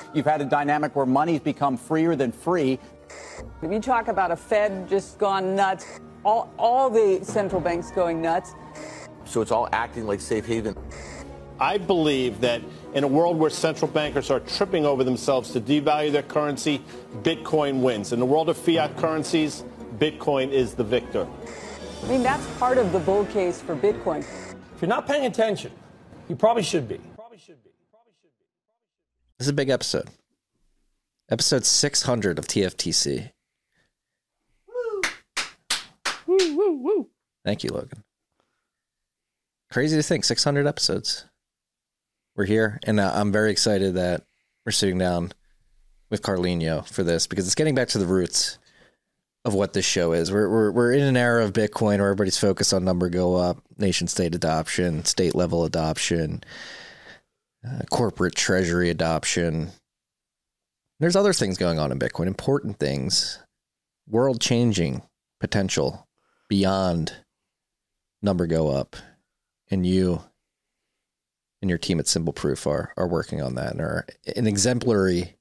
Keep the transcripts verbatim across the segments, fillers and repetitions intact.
You've had a dynamic where money's become freer than free. If you talk about a Fed just gone nuts, all, all the central banks going nuts. So it's all acting like safe haven. I believe that in a world where central bankers are tripping over themselves to devalue their currency, Bitcoin wins. In the world of fiat currencies, Bitcoin is the victor. I mean, that's part of the bull case for Bitcoin. If you're not paying attention, you probably should be. Probably should be. Probably should be. This is a big episode. Episode six hundred of T F T C. Woo. Woo, woo, woo. Thank you, Logan. Crazy to think, six hundred episodes. We're here, and uh, I'm very excited that we're sitting down with Carlinho for this, because it's getting back to the roots of what this show is. We're we're we're in an era of Bitcoin where everybody's focused on number go up, nation state adoption, state level adoption, uh, corporate treasury adoption. There's other things going on in Bitcoin, important things, world changing potential beyond number go up, and you and your team at Simple Proof are are working on that and are an exemplary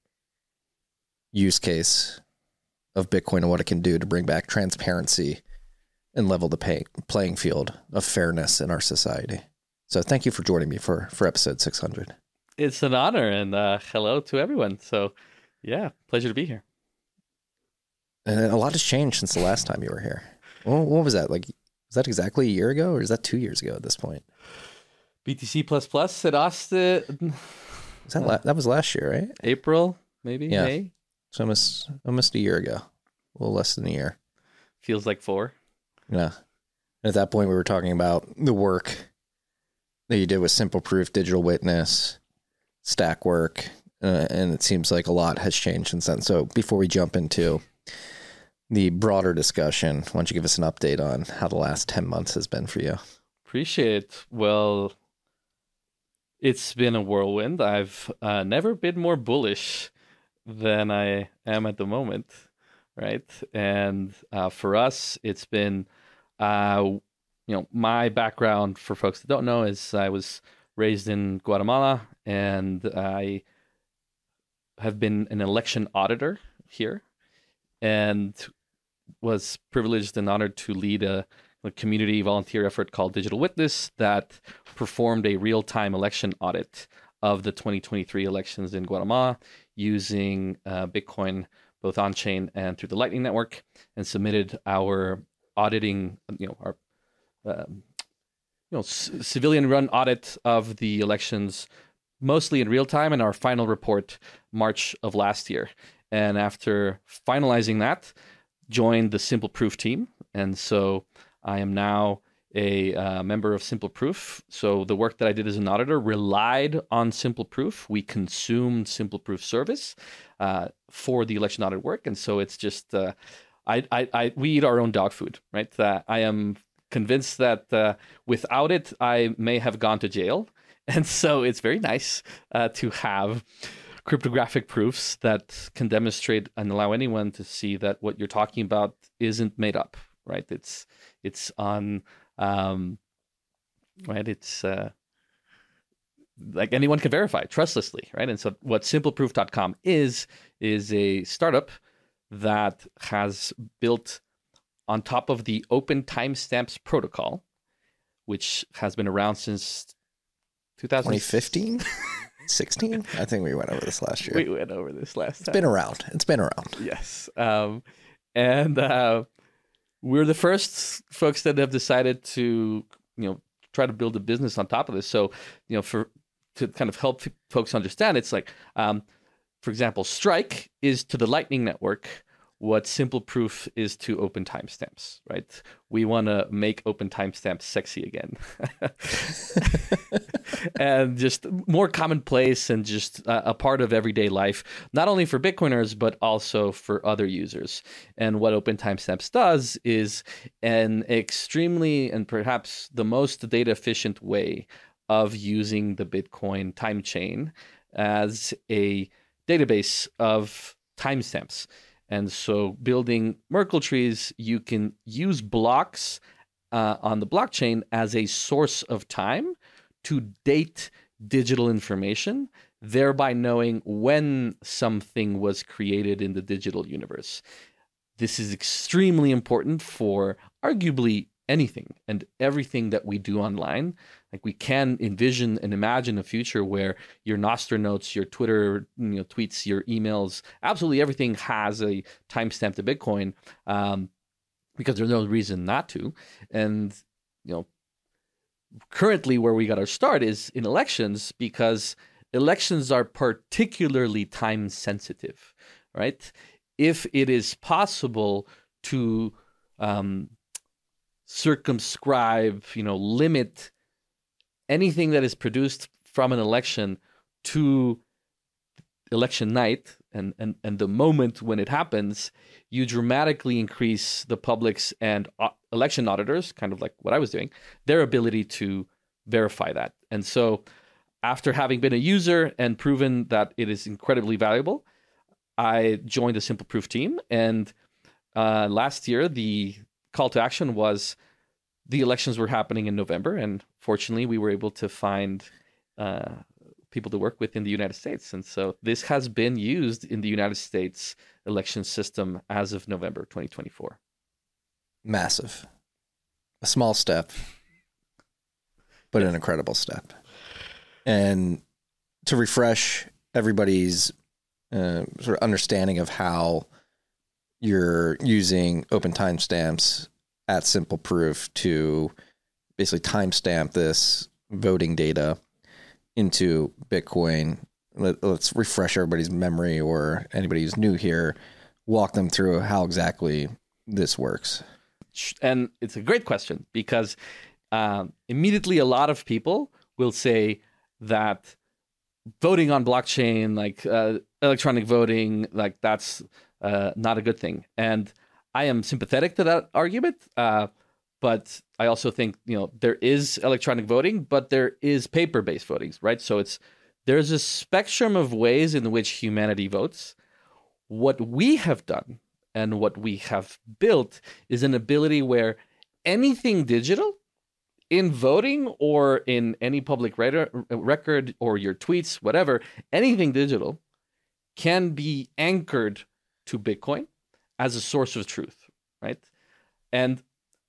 use case of Bitcoin and what it can do to bring back transparency and level the pay, playing field of fairness in our society. So thank you for joining me for, for episode six hundred. It's an honor, and uh, hello to everyone. So yeah, pleasure to be here. And a lot has changed since the last time you were here. Well, what was that? Like, was that exactly a year ago, or is that two years ago at this point? B T C plus plus at Austin. Was that, la- that was last year, right? April, maybe, yeah. May? So almost, almost a year ago. A little less than a year. Feels like four. Yeah. And at that point, we were talking about the work that you did with Simple Proof, Digital Witness, Stack Work, uh, and it seems like a lot has changed since then. So before we jump into the broader discussion, why don't you give us an update on how the last ten months has been for you? Appreciate it. Well, it's been a whirlwind. I've uh, never been more bullish than I am at the moment, right? And uh, for us, it's been, uh, you know, my background, for folks that don't know, is I was raised in Guatemala, and I have been an election auditor here, and was privileged and honored to lead a, a community volunteer effort called Digital Witness that performed a real-time election audit of the twenty twenty-three elections in Guatemala using uh, Bitcoin, both on-chain and through the Lightning Network, and submitted our auditing, you know, our um, you know, c- civilian-run audit of the elections, mostly in real time, and our final report March of last year. And after finalizing that, joined the Simple Proof team, and so I am now a uh, member of Simple Proof. So the work that I did as an auditor relied on Simple Proof. We consumed Simple Proof service uh, for the election audit work, and so it's just uh, I, I, I we eat our own dog food, right? Uh, I am convinced that uh, without it, I may have gone to jail, and so it's very nice uh, to have cryptographic proofs that can demonstrate and allow anyone to see that what you're talking about isn't made up, right? It's it's on, um, right? It's uh, like anyone can verify trustlessly, right? And so what simple proof dot com is, is a startup that has built on top of the Open Timestamps protocol, which has been around since two thousand twenty fifteen? sixteen? I think we went over this last year. We went over this last It's time. been around. It's been around. Yes. Um, and uh, we're the first folks that have decided to, you know, try to build a business on top of this. So, you know, for to kind of help folks understand, it's like, um, for example, Strike is to the Lightning Network what Simple Proof is to Open Timestamps, right? We want to make Open Timestamps sexy again. And just more commonplace and just uh, a part of everyday life, not only for Bitcoiners, but also for other users. And what Open Timestamps does is an extremely and perhaps the most data efficient way of using the Bitcoin time chain as a database of timestamps. And so building Merkle trees, you can use blocks uh, on the blockchain as a source of time to date digital information, thereby knowing when something was created in the digital universe. This is extremely important for arguably anything and everything that we do online. Like, we can envision and imagine a future where your Nostr notes, your Twitter, you know, tweets, your emails, absolutely everything has a timestamp to Bitcoin, um, because there's no reason not to. And, you know, currently where we got our start is in elections, because elections are particularly time sensitive, right? If it is possible to um, circumscribe, you know, limit anything that is produced from an election to election night and, and, and the moment when it happens, you dramatically increase the public's and uh, election auditors, kind of like what I was doing, their ability to verify that. And so after having been a user and proven that it is incredibly valuable, I joined the Simple Proof team. And uh, last year, the call to action was the elections were happening in November. And fortunately, we were able to find uh, people to work with in the United States. And so this has been used in the United States election system as of November twenty twenty-four. Massive. A small step, but an incredible step. And to refresh everybody's uh, sort of understanding of how you're using open timestamps at Simple Proof to basically timestamp this voting data into Bitcoin. Let, let's refresh everybody's memory, or anybody who's new here, walk them through how exactly this works. And it's a great question, because um, immediately a lot of people will say that voting on blockchain, like uh, electronic voting, like that's uh, not a good thing. And I am sympathetic to that argument, uh, but I also think, you know, there is electronic voting, but there is paper-based voting, right? So it's there's a spectrum of ways in which humanity votes. What we have done and what we have built is an ability where anything digital in voting or in any public record or your tweets, whatever, anything digital can be anchored to Bitcoin as a source of truth, right? And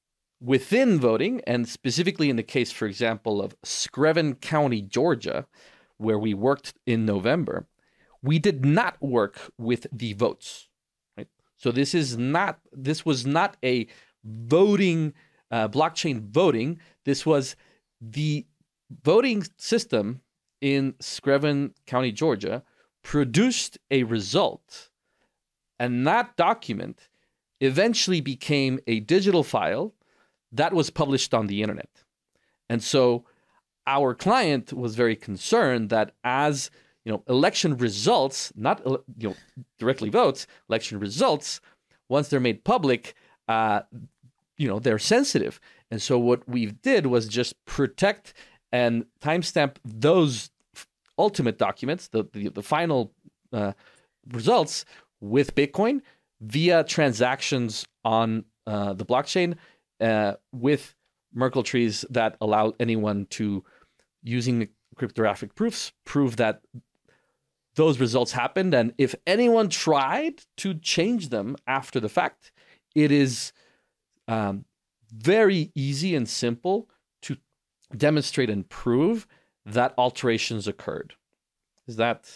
within voting, and specifically in the case, for example, of Screven County, Georgia, where we worked in November, we did not work with the votes, right? So this is not, this was not a voting, uh, blockchain voting. This was the voting system in Screven County, Georgia, produced a result, and that document eventually became a digital file that was published on the internet. And so our client was very concerned that as, you know, election results, not, you know, directly votes, election results, once they're made public, uh, you know, they're sensitive. And so what we did was just protect and timestamp those ultimate documents, the, the, the final uh, results, with Bitcoin via transactions on uh, the blockchain uh, with Merkle trees that allow anyone to, using the cryptographic proofs, prove that those results happened. And if anyone tried to change them after the fact, it is um, very easy and simple to demonstrate and prove that alterations occurred. Is that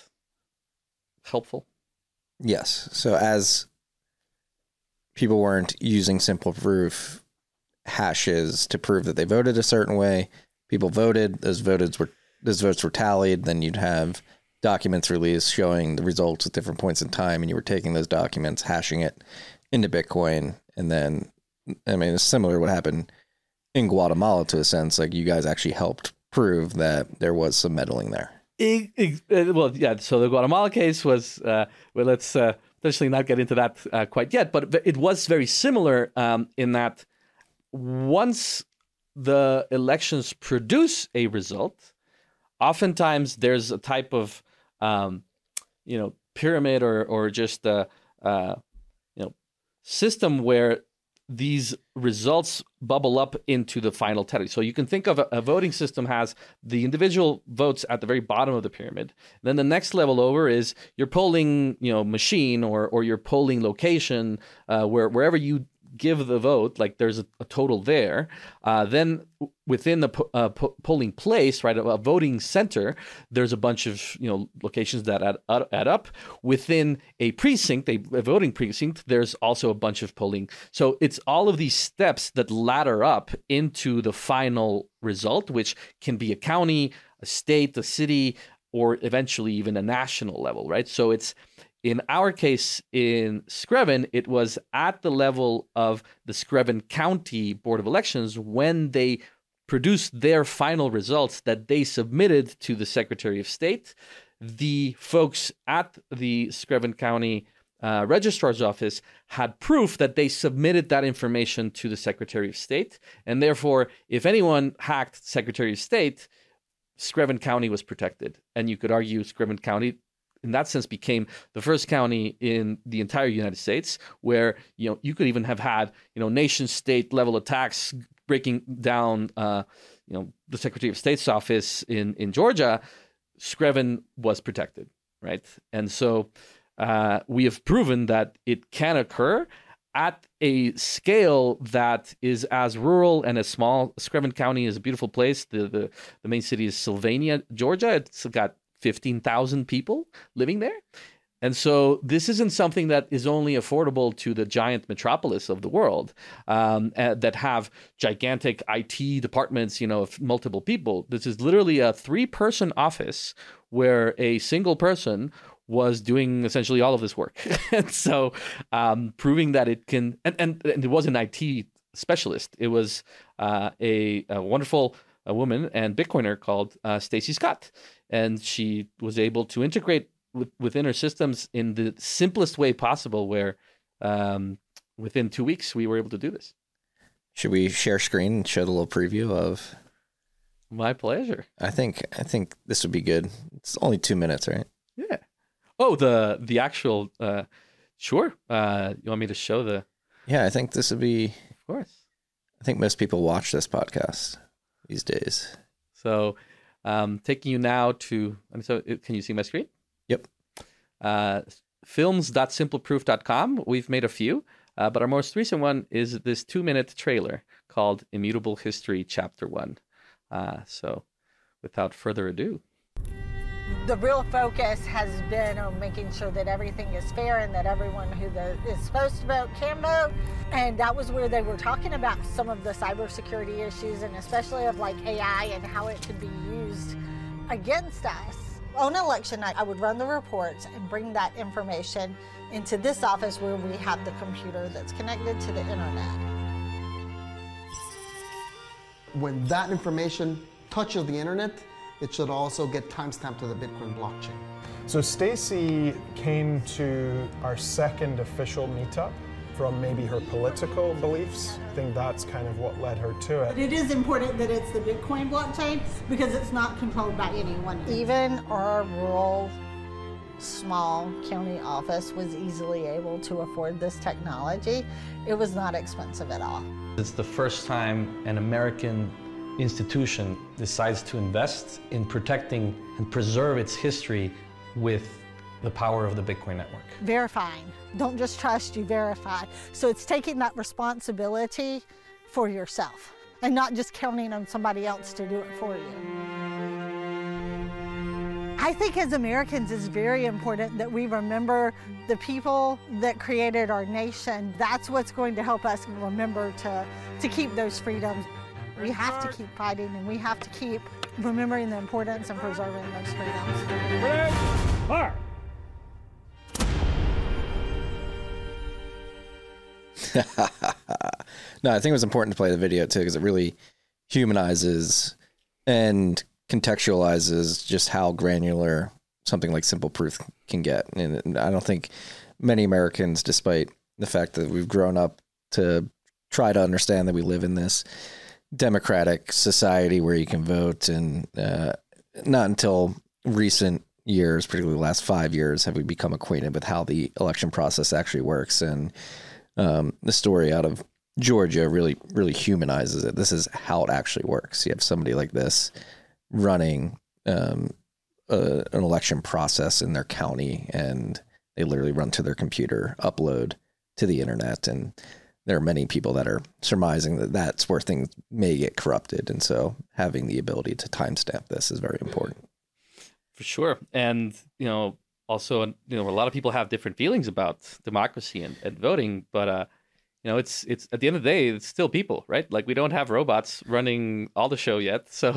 helpful? Yes. So as people weren't using Simple Proof hashes to prove that they voted a certain way, people voted, those voted were those votes were tallied, then you'd have documents released showing the results at different points in time, and you were taking those documents, hashing it into Bitcoin, and then, I mean, it's similar to what happened in Guatemala to a sense. Like, you guys actually helped prove that there was some meddling there. It, it, well, yeah. So the Guatemala case was, uh, well, let's uh, potentially not get into that uh, quite yet, but it was very similar um, in that once the elections produce a result, oftentimes there's a type of, um, you know, pyramid or or just a, uh, you know, system where these results bubble up into the final tally. So you can think of a, a voting system has the individual votes at the very bottom of the pyramid. Then the next level over is your polling, you know, machine or or your polling location, uh, where wherever you give the vote, like there's a, a total there. Uh, then within the po- uh, po- polling place, right, a, a voting center, there's a bunch of, you know, locations that add, add, add up. Within a precinct, a, a voting precinct, there's also a bunch of polling. So it's all of these steps that ladder up into the final result, which can be a county, a state, a city, or eventually even a national level, right? So it's, in our case, in Screven, it was at the level of the Screven County Board of Elections when they produced their final results that they submitted to the Secretary of State. The folks at the Screven County uh, Registrar's Office had proof that they submitted that information to the Secretary of State. And therefore, if anyone hacked Secretary of State, Screven County was protected. And you could argue Screven County, in that sense, became the first county in the entire United States where, you know, you could even have had, you know, nation state level attacks breaking down, uh, you know, the Secretary of State's office in, in Georgia. Screven was protected, right? And so uh, we have proven that it can occur at a scale that is as rural and as small. Screven County is a beautiful place. The, the, the main city is Sylvania, Georgia. It's got fifteen thousand people living there. And so this isn't something that is only affordable to the giant metropolis of the world um, uh, that have gigantic I T departments, you know, of multiple people. This is literally a three-person office where a single person was doing essentially all of this work. And so um, proving that it can, and, and, and it was an I T specialist. It was uh, a, a wonderful a woman and Bitcoiner called uh, Stacy Scott. And she was able to integrate with, within her systems in the simplest way possible, where um, within two weeks we were able to do this. Should we share screen and show the little preview of? My pleasure. I think I think this would be good. It's only two minutes, right? Yeah. Oh, the the actual. Uh, sure. Uh, you want me to show the? Yeah, I think this would be. Of course. I think most people watch this podcast these days. So. Um, taking you now to, and so can you see my screen? Yep. Uh, films dot simple proof dot com. We've made a few, uh, but our most recent one is this two-minute trailer called Immutable History Chapter One. Uh, so, without further ado. The real focus has been on making sure that everything is fair and that everyone who the, is supposed to vote can vote. And that was where they were talking about some of the cybersecurity issues, and especially of like A I and how it could be used against us. On election night, I would run the reports and bring that information into this office where we have the computer that's connected to the internet. When that information touches the internet, it should also get timestamped to the Bitcoin blockchain. So Stacy came to our second official meetup from maybe her political beliefs. I think that's kind of what led her to it. But it is important that it's the Bitcoin blockchain because it's not controlled by anyone. Even our rural, small county office was easily able to afford this technology. It was not expensive at all. It's the first time an American institution decides to invest in protecting and preserve its history with the power of the Bitcoin network. Verifying. Don't just trust, you verify. So it's taking that responsibility for yourself and not just counting on somebody else to do it for you. I think as Americans it's very important that we remember the people that created our nation. That's what's going to help us remember to, to keep those freedoms. We have to keep fighting, and we have to keep remembering the importance and preserving those freedoms. Fire! No, I think it was important to play the video too, because it really humanizes and contextualizes just how granular something like Simple Proof can get. And I don't think many Americans, despite the fact that we've grown up to try to understand that we live in this democratic society where you can vote, and uh, not until recent years, particularly the last five years, have we become acquainted with how the election process actually works. And um, the story out of Georgia really, really humanizes it. This is how it actually works. You have somebody like this running um, a, an election process in their county, and they literally run to their computer, upload to the internet, and there are many people that are surmising that that's where things may get corrupted. And so having the ability to timestamp this is very important. For sure. And, you know, also, you know, a lot of people have different feelings about democracy and, and voting, but, uh, you know, it's, it's at the end of the day, it's still people, right? Like, we don't have robots running all the show yet. So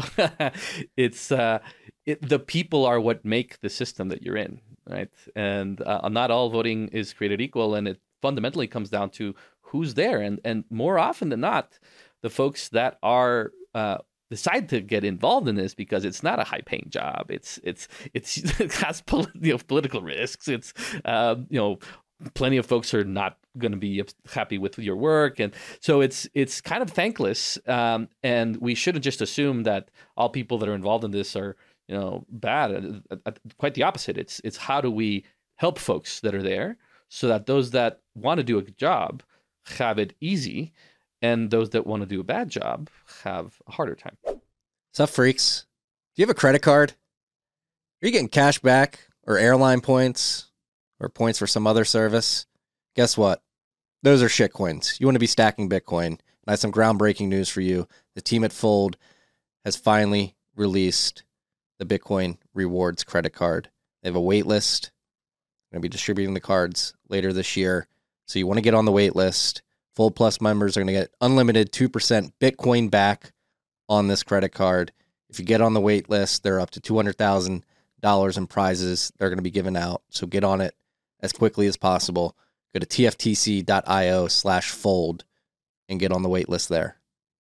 it's, uh, it, the people are what make the system that you're in, right? And uh, not all voting is created equal. And it fundamentally comes down to who's there. And, and more often than not, the folks that are, uh, decide to get involved in this because it's not a high-paying job. It's it's it's it has pol- you know, political risks. It's uh, you know, plenty of folks are not going to be happy with your work, and so it's it's kind of thankless. Um, and we shouldn't just assume that all people that are involved in this are, you know, bad. Quite the opposite. It's it's how do we help folks that are there so that those that want to do a good job have it easy, and those that want to do a bad job have a harder time. Sup, freaks? Do you have a credit card? Are you getting cash back or airline points or points for some other service? Guess what? Those are shitcoins. You want to be stacking Bitcoin. And I have some groundbreaking news for you. The team at Fold has finally released the Bitcoin Rewards credit card. They have a wait list. They're going to be distributing the cards later this year. So you want to get on the wait list. Fold Plus members are going to get unlimited two percent Bitcoin back on this credit card. If you get on the wait list, they're up to two hundred thousand dollars in prizes they're going to be giving out. So get on it as quickly as possible. Go to tftc.io slash fold and get on the wait list there.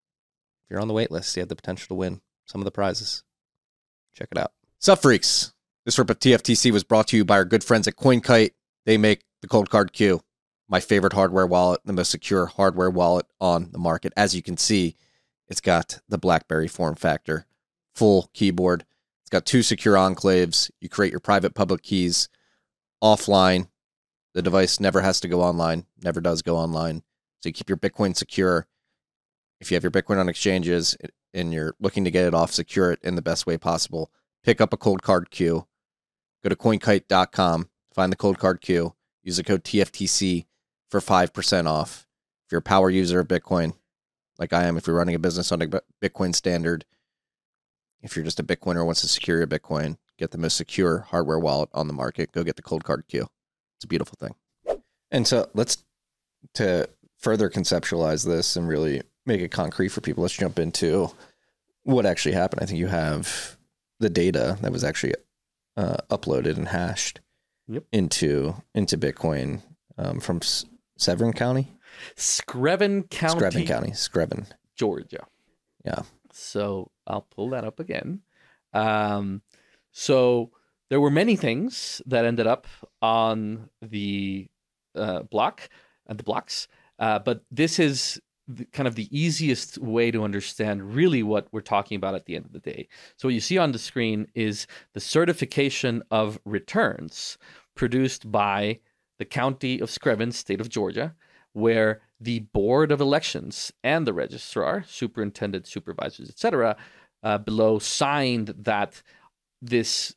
If you're on the wait list, you have the potential to win some of the prizes. Check it out. Sup, freaks? This rip of T F T C was brought to you by our good friends at CoinKite. They make the Cold Card Q. My favorite hardware wallet, the most secure hardware wallet on the market. As you can see, it's got the BlackBerry form factor, full keyboard. It's got two secure enclaves. You create your private public keys offline. The device never has to go online, never does go online. So you keep your Bitcoin secure. If you have your Bitcoin on exchanges and you're looking to get it off, secure it in the best way possible. Pick up a Cold Card Q. Go to coin kite dot com, find the Cold Card Q, use the code T F T C for five percent off. If you're a power user of Bitcoin, like I am, if you're running a business on a Bitcoin standard, if you're just a Bitcoiner who wants to secure your Bitcoin, get the most secure hardware wallet on the market. Go get the Cold Card Q. It's a beautiful thing. And so let's, to further conceptualize this and really make it concrete for people, let's jump into what actually happened. I think you have the data that was actually uh, uploaded and hashed yep. into into Bitcoin um, from S- Severn County? Screven County. Screven County. Screven. Georgia. Yeah. So I'll pull that up again. Um, so there were many things that ended up on the uh, block, and the blocks, uh, but this is the, kind of the easiest way to understand really what we're talking about at the end of the day. So what you see on the screen is the certification of returns produced by the County of Screven, state of Georgia, where the Board of Elections and the registrar, superintendent, supervisors, et cetera, uh, below signed that this,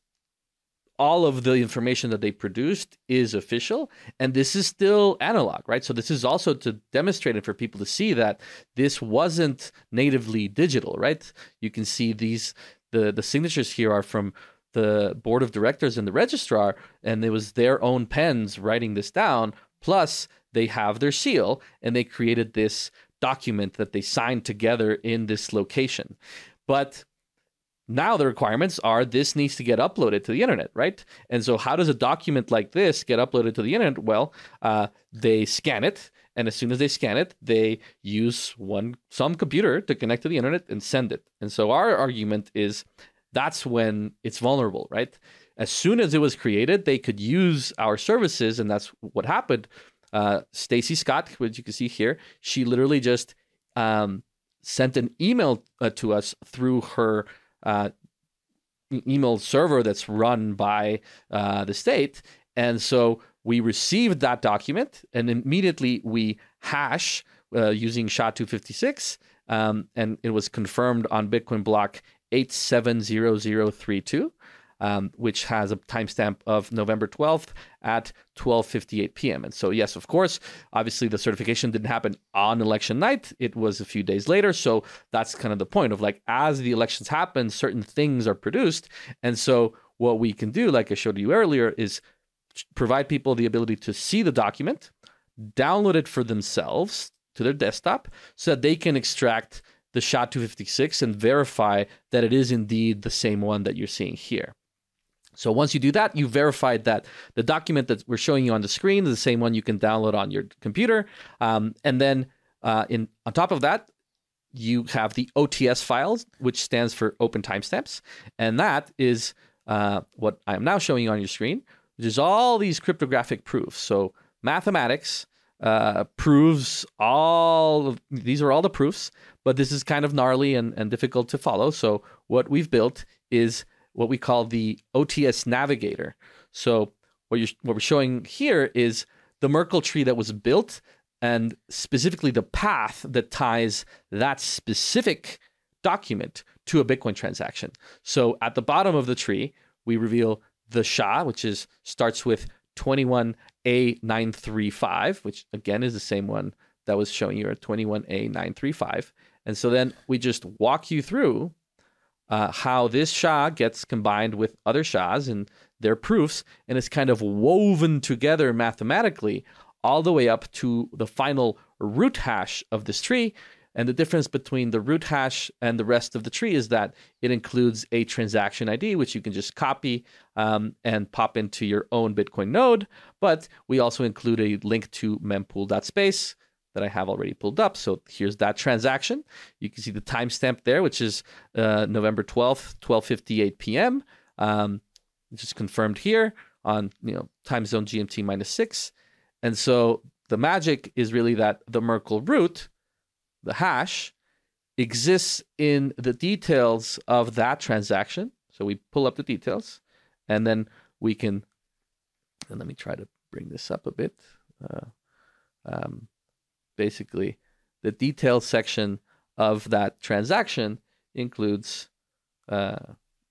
all of the information that they produced is official, and this is still analog, right? So this is also to demonstrate it for people to see that this wasn't natively digital, right? You can see these, the, the signatures here are from the board of directors and the registrar, and it was their own pens writing this down, plus they have their seal, and they created this document that they signed together in this location. But now the requirements are this needs to get uploaded to the internet, right? And so how does a document like this get uploaded to the internet? Well, uh, they scan it, and as soon as they scan it, they use one some computer to connect to the internet and send it. And so our argument is that's when it's vulnerable, right? As soon as it was created, they could use our services, and that's what happened. Uh, Stacy Scott, which you can see here, she literally just um, sent an email uh, to us through her uh, email server that's run by uh, the state. And so we received that document, and immediately we hash uh, using S H A two fifty-six, um, and it was confirmed on Bitcoin block eight seven zero zero three two. Um, which has a timestamp of November twelfth at twelve fifty-eight p.m. And so, yes, of course, obviously the certification didn't happen on election night. It was a few days later. So that's kind of the point of like, as the elections happen, certain things are produced. And so what we can do, like I showed you earlier, is provide people the ability to see the document, download it for themselves to their desktop so that they can extract the S H A two fifty-six and verify that it is indeed the same one that you're seeing here. So once you do that, you verified that the document that we're showing you on the screen is the same one you can download on your computer. Um, and then uh, in on top of that, you have the O T S files, which stands for Open Timestamps. And that is uh, what I am now showing you on your screen, which is all these cryptographic proofs. So mathematics uh, proves all, of, these are all the proofs, but this is kind of gnarly and, and difficult to follow. So what we've built is what we call the O T S Navigator. So what, you're, what we're showing here is the Merkle tree that was built, and specifically the path that ties that specific document to a Bitcoin transaction. So at the bottom of the tree, we reveal the S H A, which is starts with twenty-one A nine thirty-five, which again is the same one that was showing you at twenty-one A nine thirty-five. And so then we just walk you through Uh, how this S H A gets combined with other S H As and their proofs, and it's kind of woven together mathematically all the way up to the final root hash of this tree. And the difference between the root hash and the rest of the tree is that it includes a transaction I D, which you can just copy um, and pop into your own Bitcoin node. But we also include a link to mempool.space that I have already pulled up. So here's that transaction. You can see the timestamp there, which is uh, November twelfth, twelve fifty-eight p.m., um, which is confirmed here on you know time zone G M T minus six. And so the magic is really that the Merkle root, the hash, exists in the details of that transaction. So we pull up the details, and then we can, and let me try to bring this up a bit. Uh, um, basically, the details section of that transaction includes uh,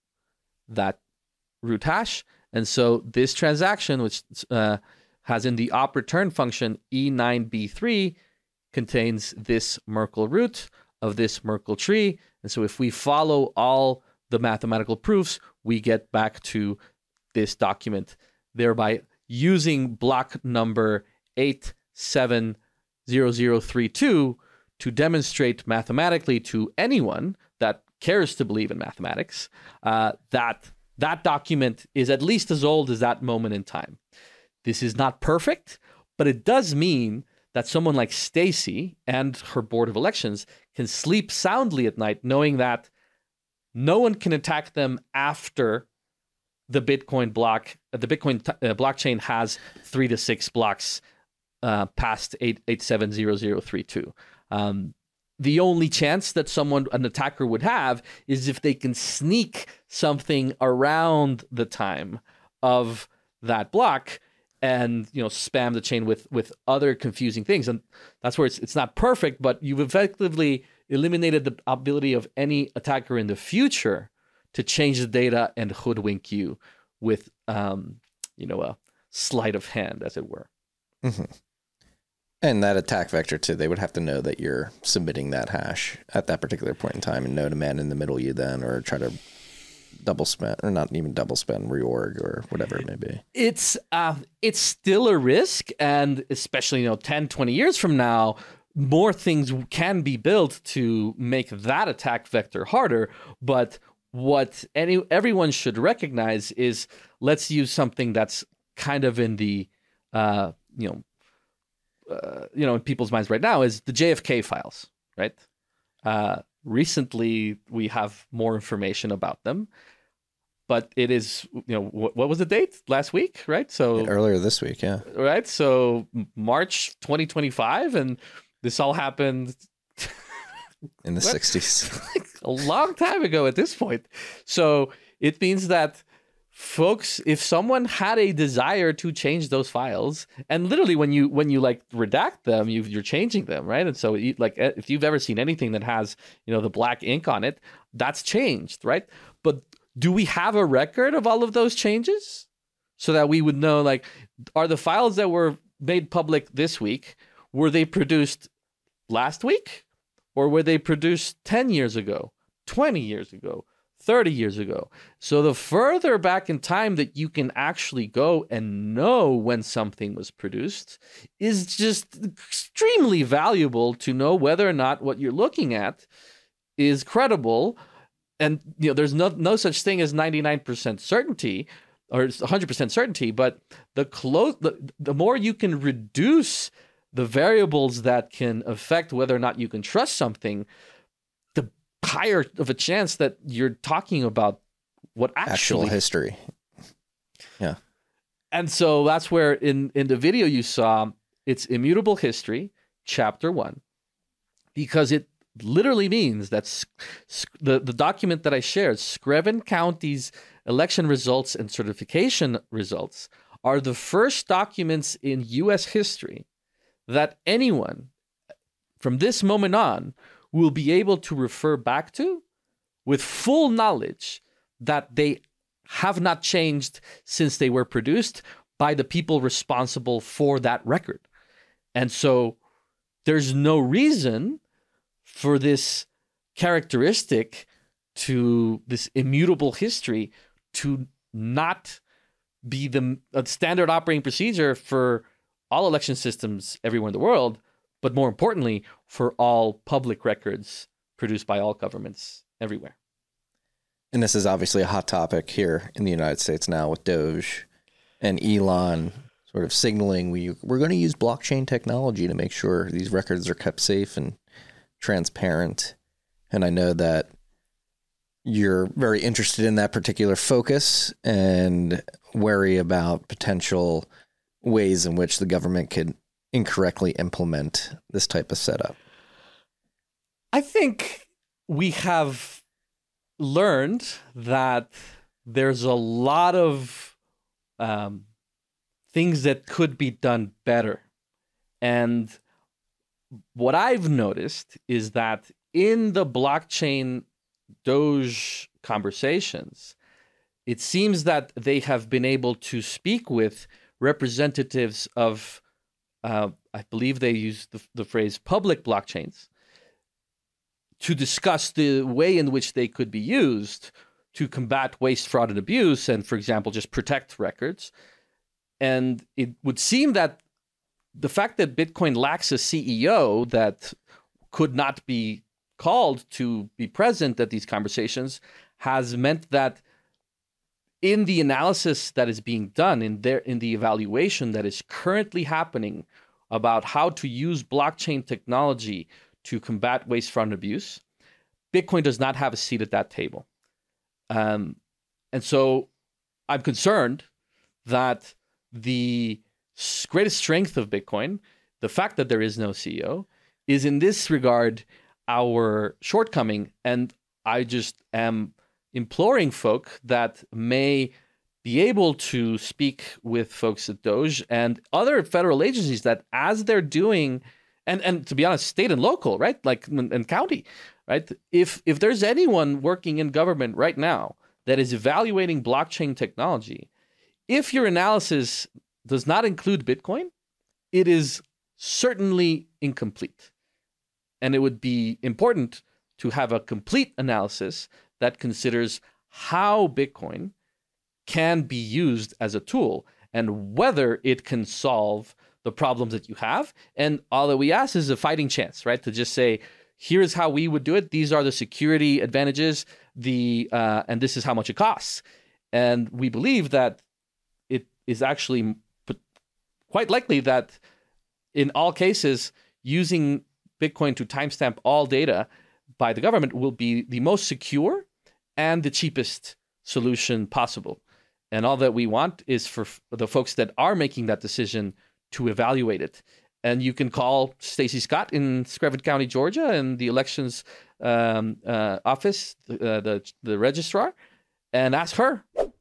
that root hash. And so this transaction, which uh, has in the op return function E nine B three, contains this Merkle root of this Merkle tree. And so if we follow all the mathematical proofs, we get back to this document, thereby using block number eight seven zero zero three two to demonstrate mathematically to anyone that cares to believe in mathematics uh, that that document is at least as old as that moment in time. This is not perfect, but it does mean that someone like Stacy and her board of elections can sleep soundly at night knowing that no one can attack them after the Bitcoin block, the Bitcoin t- uh, blockchain has three to six blocks uh, past eight eight seven zero zero three two. Um, the only chance that someone, an attacker would have is if they can sneak something around the time of that block and, you know, spam the chain with, with other confusing things. And that's where it's, it's not perfect, but you've effectively eliminated the ability of any attacker in the future to change the data and hoodwink you with, um, you know, a sleight of hand, as it were. Mm-hmm. And that attack vector, too, they would have to know that you're submitting that hash at that particular point in time and know to man in the middle you then, or try to double spend, or not even double spend, reorg, or whatever it may be. It's uh, it's still a risk, and especially, you know, ten, twenty years from now, more things can be built to make that attack vector harder. But what any everyone should recognize is, let's use something that's kind of in the, uh, you know, uh, you know, in people's minds right now, is the J F K files, right? Uh, recently, we have more information about them, but it is, you know, what, what was the date? Last week, right? So yeah, earlier this week, yeah. Right. So March twenty twenty-five, and this all happened in the sixties, a long time ago at this point. So it means that folks, if someone had a desire to change those files, and literally when you when you like redact them, you, you're changing them, right? And so, you, like, if you've ever seen anything that has, you know, the black ink on it, that's changed, right? But do we have a record of all of those changes so that we would know, like, are the files that were made public this week, were they produced last week, or were they produced ten years ago, twenty years ago, thirty years ago? So the further back in time that you can actually go and know when something was produced is just extremely valuable to know whether or not what you're looking at is credible. And, you know, there's no no such thing as ninety-nine percent certainty or one hundred percent certainty, but the close the, the more you can reduce the variables that can affect whether or not you can trust something, the higher of a chance that you're talking about what actually actual history. Yeah. And so that's where in, in the video you saw, it's Immutable History, Chapter One, because it literally means that sc- sc- the, the document that I shared, Screven County's election results and certification results, are the first documents in U S history that anyone from this moment on will be able to refer back to with full knowledge that they have not changed since they were produced by the people responsible for that record. And so there's no reason for this characteristic to this immutable history to not be the a standard operating procedure for all election systems everywhere in the world, but more importantly, for all public records produced by all governments everywhere. And this is obviously a hot topic here in the United States now with Doge and Elon sort of signaling we, we're going to use blockchain technology to make sure these records are kept safe and transparent. And I know that you're very interested in that particular focus and worry about potential ways in which the government could incorrectly implement this type of setup. I think we have learned that there's a lot of um, things that could be done better. And what I've noticed is that in the blockchain Doge conversations, it seems that they have been able to speak with representatives of, uh, I believe they use the, the phrase public blockchains, to discuss the way in which they could be used to combat waste, fraud, and abuse, and, for example, just protect records. And it would seem that the fact that Bitcoin lacks a C E O that could not be called to be present at these conversations has meant that in the analysis that is being done, in there, in the evaluation that is currently happening about how to use blockchain technology to combat waste, fraud, and abuse, Bitcoin does not have a seat at that table. Um, and so I'm concerned that the greatest strength of Bitcoin, the fact that there is no C E O, is in this regard our shortcoming. And I just am imploring folk that may be able to speak with folks at Doge and other federal agencies that, as they're doing, and, and to be honest, state and local, right? Like, and county, right? If, if there's anyone working in government right now that is evaluating blockchain technology, if your analysis does not include Bitcoin, it is certainly incomplete. And it would be important to have a complete analysis that considers how Bitcoin can be used as a tool and whether it can solve the problems that you have. And all that we ask is a fighting chance, right? To just say, here's how we would do it. These are the security advantages, the uh, and this is how much it costs. And we believe that it is actually quite likely that in all cases, using Bitcoin to timestamp all data by the government will be the most secure and the cheapest solution possible. And all that we want is for the folks that are making that decision to evaluate it. And you can call Stacey Scott in Screven County, Georgia, and the elections um, uh, office, uh, the the registrar, and ask her.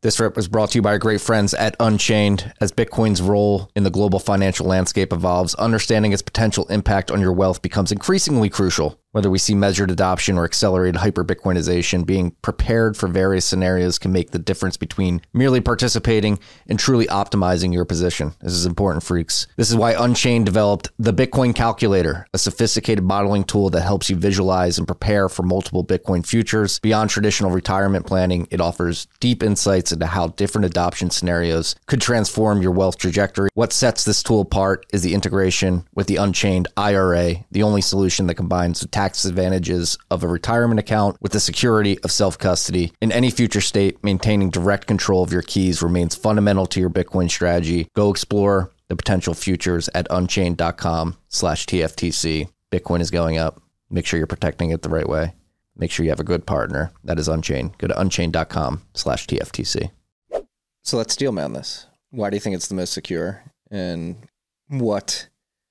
This rip was brought to you by our great friends at Unchained. As Bitcoin's role in the global financial landscape evolves, understanding its potential impact on your wealth becomes increasingly crucial. Whether we see measured adoption or accelerated hyper-Bitcoinization, being prepared for various scenarios can make the difference between merely participating and truly optimizing your position. This is important, freaks. This is why Unchained developed the Bitcoin Calculator, a sophisticated modeling tool that helps you visualize and prepare for multiple Bitcoin futures. Beyond traditional retirement planning, it offers deep insights into how different adoption scenarios could transform your wealth trajectory. What sets this tool apart is the integration with the Unchained I R A, the only solution that combines the tax advantages of a retirement account with the security of self-custody. In any future state, maintaining direct control of your keys remains fundamental to your Bitcoin strategy. Go explore the potential futures at unchained.com slash TFTC. Bitcoin is going up. Make sure you're protecting it the right way. Make sure you have a good partner. That is Unchained. Go to unchained.com slash TFTC. So let's steel man this. Why do you think it's the most secure? And what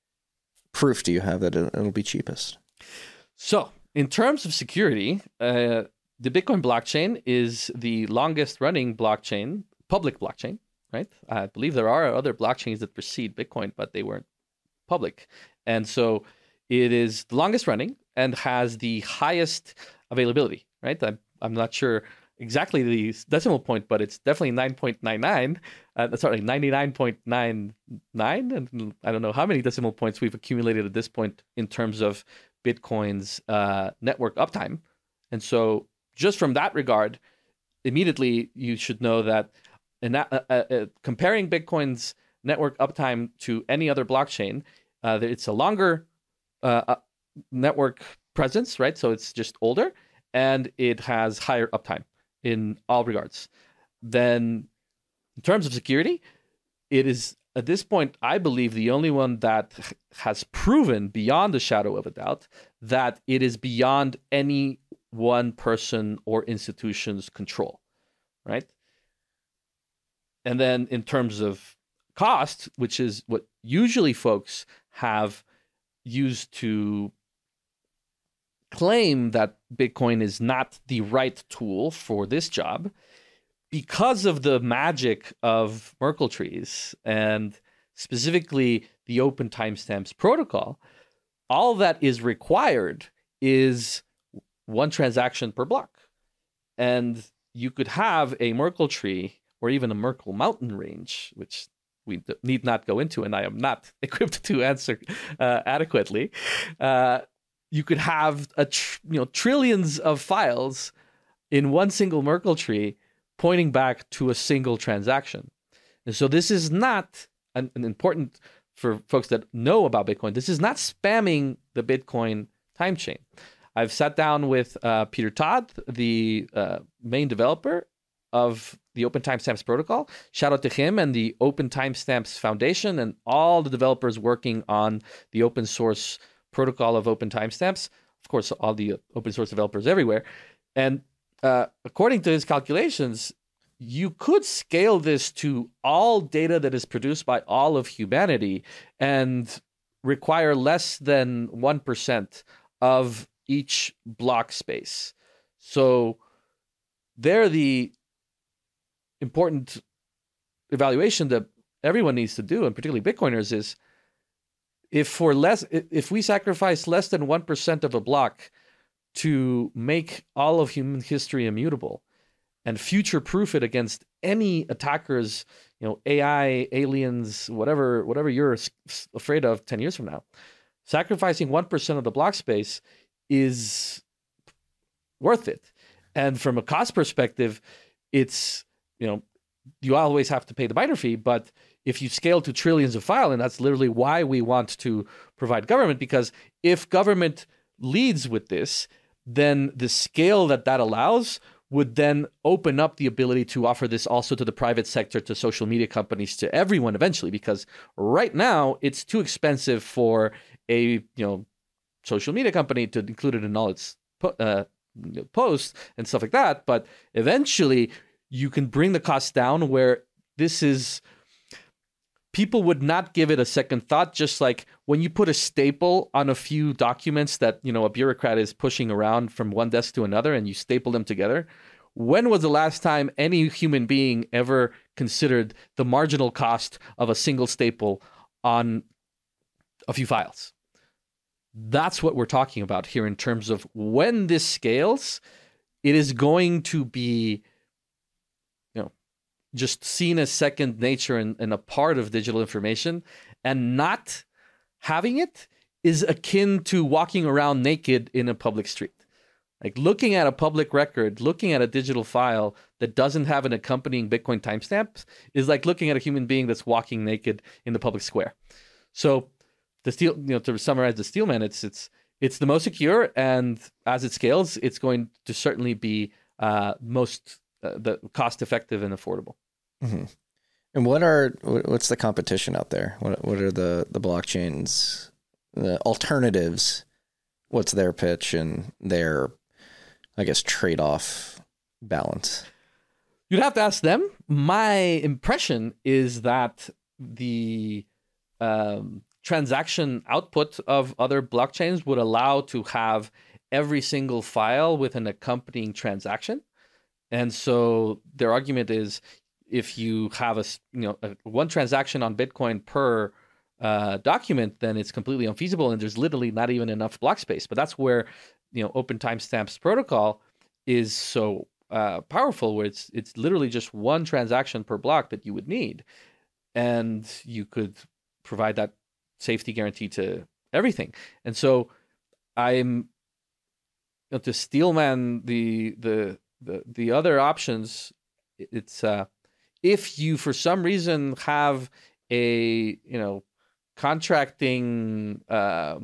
proof do you have that it'll be cheapest? So, in terms of security, uh, the Bitcoin blockchain is the longest running blockchain, public blockchain, right? I believe there are other blockchains that precede Bitcoin, but they weren't public. And so it is the longest running and has the highest availability, right? I'm, I'm not sure exactly the decimal point, but it's definitely nine point nine nine. Uh, sorry, ninety-nine point nine nine. And I don't know how many decimal points we've accumulated at this point in terms of Bitcoin's uh, network uptime. And so just from that regard, immediately you should know that in that, uh, uh, comparing Bitcoin's network uptime to any other blockchain, uh, it's a longer uh, network presence, right? So it's just older and it has higher uptime in all regards. Then in terms of security, it is at this point, I believe, the only one that has proven beyond a shadow of a doubt that it is beyond any one person or institution's control, right? And then in terms of cost, which is what usually folks have used to claim that Bitcoin is not the right tool for this job, because of the magic of Merkle trees and specifically the open timestamps protocol, all that is required is one transaction per block. And you could have a Merkle tree or even a Merkle mountain range, which we need not go into, and I am not equipped to answer uh, adequately. Uh, you could have a tr- you know trillions of files in one single Merkle tree pointing back to a single transaction. And so this is not an, an important for folks that know about Bitcoin. This is not spamming the Bitcoin time chain. I've sat down with uh, Peter Todd, the uh, main developer of the Open Timestamps protocol. Shout out to him and the Open Timestamps Foundation and all the developers working on the open source protocol of Open Timestamps. Of course, all the open source developers everywhere. And Uh, according to his calculations, you could scale this to all data that is produced by all of humanity and require less than one percent of each block space. So there, the important evaluation that everyone needs to do, and particularly Bitcoiners, is if for less, if we sacrifice less than one percent of a block to make all of human history immutable and future-proof it against any attackers, you know, A I, aliens, whatever, whatever you're afraid of ten years from now, sacrificing one percent of the block space is worth it. And from a cost perspective, it's, you know, you always have to pay the miner fee, but if you scale to trillions of file, and that's literally why we want to provide government, because if government leads with this, then the scale that that allows would then open up the ability to offer this also to the private sector, to social media companies, to everyone eventually, because right now it's too expensive for a, you know, social media company to include it in all its po- uh, posts and stuff like that. But eventually you can bring the cost down where this is, people would not give it a second thought, just like when you put a staple on a few documents that, you know, a bureaucrat is pushing around from one desk to another and you staple them together. when was the last time any human being ever considered the marginal cost of a single staple on a few files? That's what we're talking about here in terms of when this scales, it is going to be, you know, just seen as second nature and, and a part of digital information, and not having it is akin to walking around naked in a public street. Like looking at a public record, looking at a digital file that doesn't have an accompanying Bitcoin timestamp is like looking at a human being that's walking naked in the public square. So the steel, you know, to summarize the Steelman, it's it's it's the most secure, and as it scales, it's going to certainly be uh, most uh, the cost effective and affordable. Mm-hmm. And what are what's the competition out there? What what are the the blockchains, the alternatives? What's their pitch and their, I guess, trade-off balance? You'd have to ask them. My impression is that the um, transaction output of other blockchains would allow to have every single file with an accompanying transaction. And so their argument is, if you have a, you know, a, one transaction on Bitcoin per uh, document, then it's completely unfeasible, and there's literally not even enough block space. But that's where, you know, Open Timestamps protocol is so uh, powerful, where it's it's literally just one transaction per block that you would need, and you could provide that safety guarantee to everything. And so I'm, you know, to Steelman, the the the the other options, it's uh, if you for some reason have a, you know, contracting uh,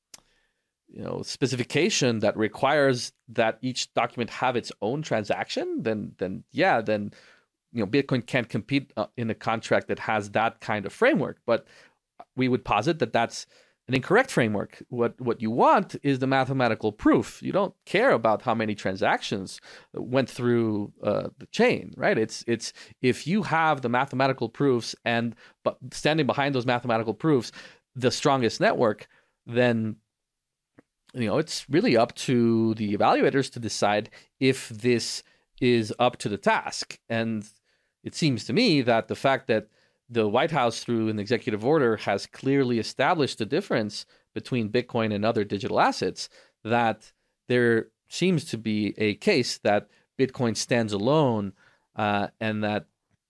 you know, specification that requires that each document have its own transaction, then then yeah, then, you know, Bitcoin can't compete uh, in a contract that has that kind of framework. But we would posit that that's an incorrect framework. What what you want is the mathematical proof. You don't care about how many transactions went through uh, the chain, right? It's it's if you have the mathematical proofs, and but standing behind those mathematical proofs, the strongest network, then, you know, it's really up to the evaluators to decide if this is up to the task. And it seems to me that the fact that the White House, through an executive order, has clearly established the difference between Bitcoin and other digital assets, that there seems to be a case that Bitcoin stands alone, uh, and that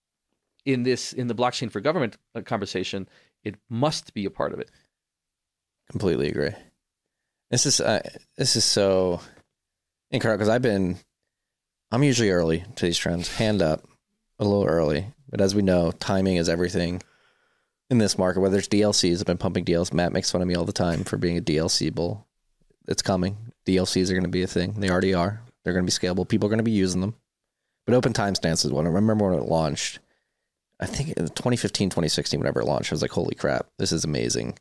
in this, in the blockchain for government conversation, it must be a part of it. Completely agree. This is uh, this is so incredible, because I've been, I'm usually early to these trends, hand up a little early. But as we know, timing is everything in this market, whether it's D L Cs. I've been pumping D L Cs. Matt makes fun of me all the time for being a D L C bull. It's coming. D L Cs are going to be a thing. They already are. They're going to be scalable. People are going to be using them. But Open Timestamps is one. I remember when it launched, I think in twenty fifteen, twenty sixteen, whenever it launched, I was like, holy crap, this is amazing.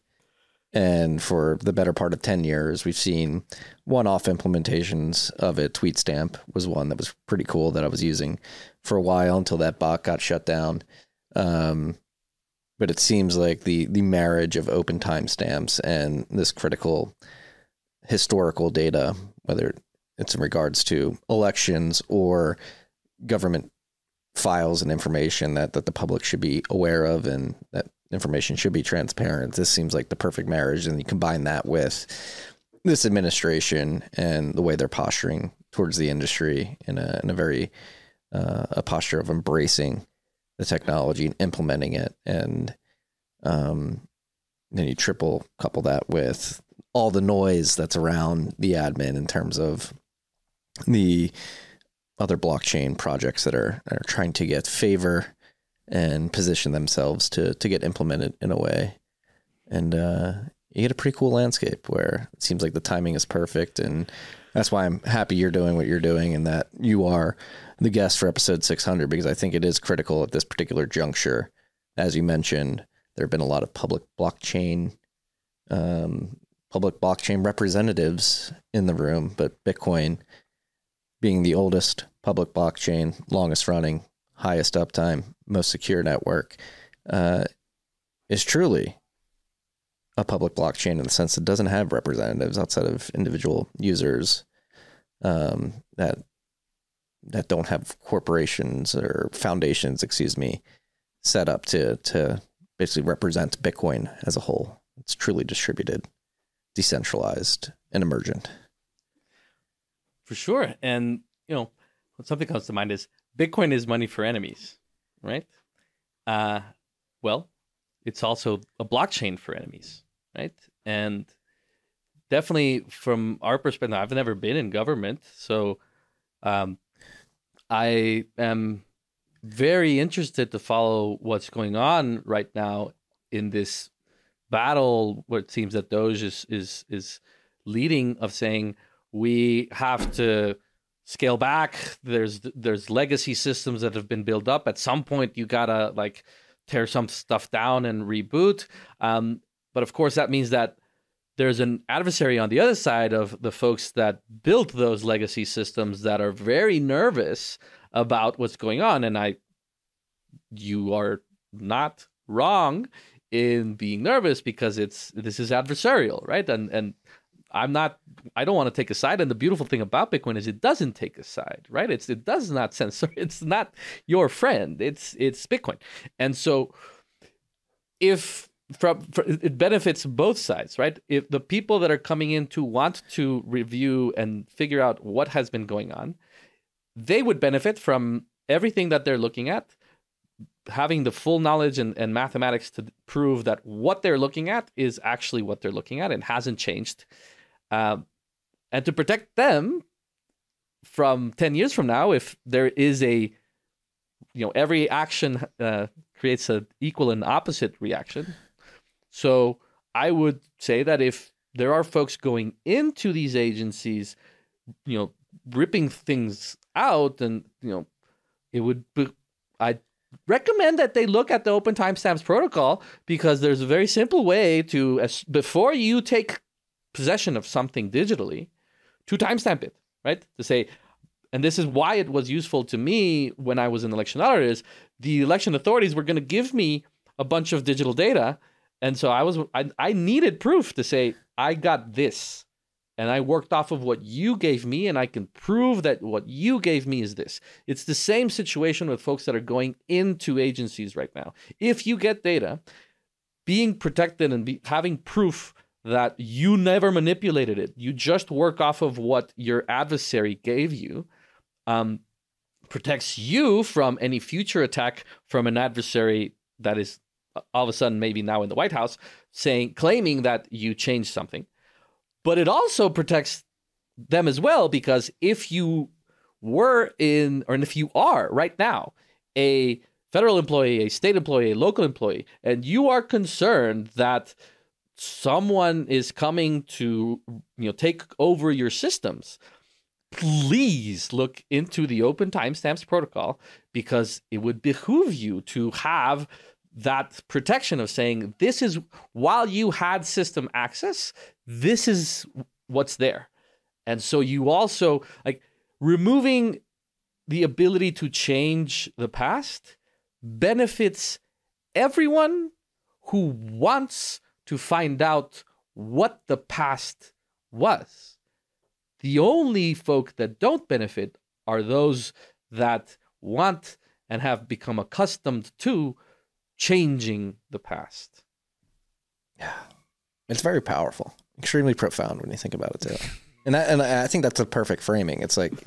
And for the better part of ten years, we've seen one-off implementations of it. TweetStamp was one that was pretty cool that I was using for a while until that bot got shut down. Um, but it seems like the the marriage of Open Timestamps and this critical historical data, whether it's in regards to elections or government files and information that, that the public should be aware of, and that information should be transparent. This seems like the perfect marriage. And you combine that with this administration and the way they're posturing towards the industry in a, in a very, uh, a posture of embracing the technology and implementing it. And, um, then you triple couple that with all the noise that's around the admin in terms of the other blockchain projects that are, are trying to get favor and position themselves to to get implemented in a way. And uh, you get a pretty cool landscape where it seems like the timing is perfect. And that's why I'm happy you're doing what you're doing, and that you are the guest for episode six hundred, because I think it is critical at this particular juncture. As you mentioned, there have been a lot of public blockchain, um, public blockchain representatives in the room, but Bitcoin being the oldest public blockchain, longest running, highest uptime, most secure network, uh, is truly a public blockchain in the sense that it doesn't have representatives outside of individual users, um, that that don't have corporations or foundations, excuse me, set up to to basically represent Bitcoin as a whole. It's truly distributed, decentralized, and emergent. For sure. And, you know, something comes to mind is Bitcoin is money for enemies, right? Uh, well, it's also a blockchain for enemies, right? And definitely from our perspective, I've never been in government, so um, I am very interested to follow what's going on right now in this battle where it seems that Doge is is is leading, of saying we have to scale back. There's there's legacy systems that have been built up. At some point, you gotta like tear some stuff down and reboot. Um, but of course, that means that there's an adversary on the other side of the folks that built those legacy systems that are very nervous about what's going on. And I, you are not wrong in being nervous, because it's this is adversarial, right? And and I'm not, I don't want to take a side. And the beautiful thing about Bitcoin is it doesn't take a side, right? It's, it does not censor. It's not your friend. It's, it's Bitcoin. And so if from, for, it benefits both sides, right? If the people that are coming in to want to review and figure out what has been going on, they would benefit from everything that they're looking at, having the full knowledge and, and mathematics to prove that what they're looking at is actually what they're looking at and hasn't changed. Um, and to protect them from ten years from now, if there is a, you know, every action uh, creates an equal and opposite reaction. So I would say that if there are folks going into these agencies, you know, ripping things out, and, you know, it would be, I recommend that they look at the Open Timestamps protocol, because there's a very simple way to, as, before you take possession of something digitally, to timestamp it, right? To say, and this is why it was useful to me when I was an election auditor, is the election authorities were going to give me a bunch of digital data. And so I was, I, I needed proof to say, I got this, and I worked off of what you gave me, and I can prove that what you gave me is this. It's the same situation with folks that are going into agencies right now. If you get data, being protected and be, having proof that you never manipulated it, you just work off of what your adversary gave you, um, protects you from any future attack from an adversary that is all of a sudden maybe now in the White House saying, claiming that you changed something. But it also protects them as well, because if you were in, or if you are right now, a federal employee, a state employee, a local employee, and you are concerned that someone is coming to, you know, take over your systems, please look into the Open Timestamps protocol, because it would behoove you to have that protection of saying, this is, while you had system access, this is what's there. And so you also, like, removing the ability to change the past benefits everyone who wants to find out what the past was. The only folk that don't benefit are those that want and have become accustomed to changing the past. Yeah, it's very powerful, extremely profound when you think about it too. And that, and I think that's a perfect framing. It's like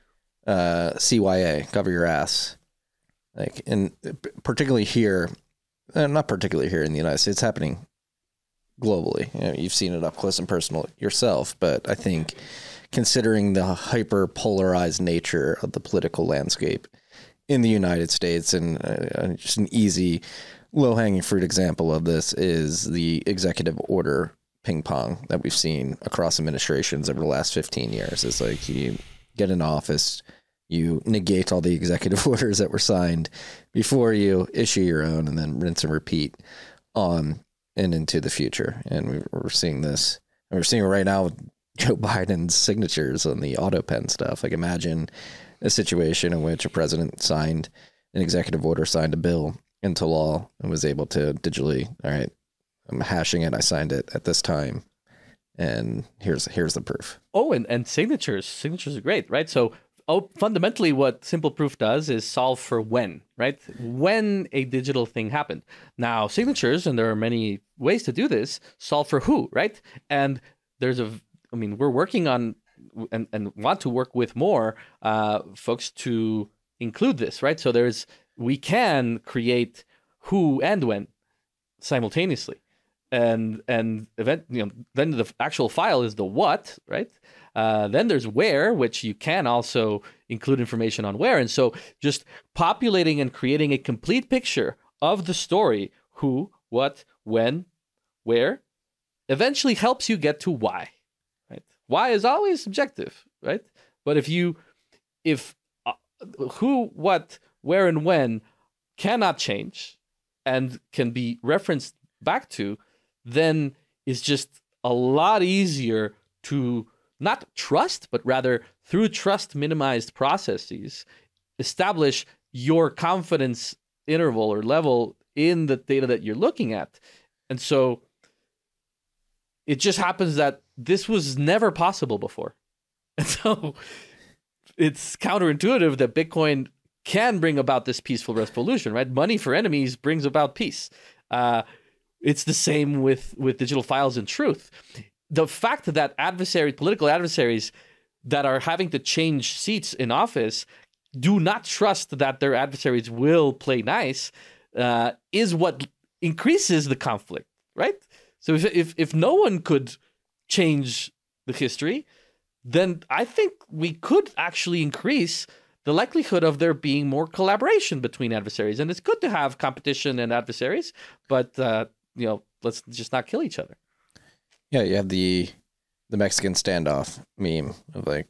uh, C Y A, cover your ass. Like, and particularly here, not particularly here in the United States, it's happening globally. You know, you've seen it up close and personal yourself, but I think considering the hyper polarized nature of the political landscape in the United States, and uh, just an easy low hanging fruit example of this is the executive order ping pong that we've seen across administrations over the last fifteen years. It's like you get in office, you negate all the executive orders that were signed before you issue your own, and then rinse and repeat on and into the future. And we're seeing this, and we're seeing it right now with Joe Biden's signatures on the auto pen stuff. Like, imagine a situation in which a president signed an executive order, signed a bill into law, and was able to digitally, all right, I'm hashing it, I signed it at this time, and here's here's the proof. Oh, and, and signatures. Signatures are great, right? So oh, fundamentally, what Simple Proof does is solve for when, right? When a digital thing happened. Now, signatures, and there are many ways to do this, solve for who, right? And there's a, I mean, we're working on and, and want to work with more uh, folks to include this, right? So there's, we can create who and when simultaneously. And and event, you know, then the actual file is the what, right? Uh, then there's where, which you can also include information on where. And so just populating and creating a complete picture of the story, who, what, when, where, eventually helps you get to why, right? Why is always subjective, right? But if you, if uh, who, what, where, and when cannot change and can be referenced back to, then it's just a lot easier to not trust, but rather through trust minimized processes, establish your confidence interval or level in the data that you're looking at. And so it just happens that this was never possible before. And so it's counterintuitive that Bitcoin can bring about this peaceful revolution, right? Money for enemies brings about peace. Uh, It's the same with, with digital files and truth. The fact that adversaries, political adversaries that are having to change seats in office do not trust that their adversaries will play nice uh, is what increases the conflict, right? So if, if if no one could change the history, then I think we could actually increase the likelihood of there being more collaboration between adversaries. And it's good to have competition and adversaries, but uh, you know, let's just not kill each other. Yeah, you have the the Mexican standoff meme of like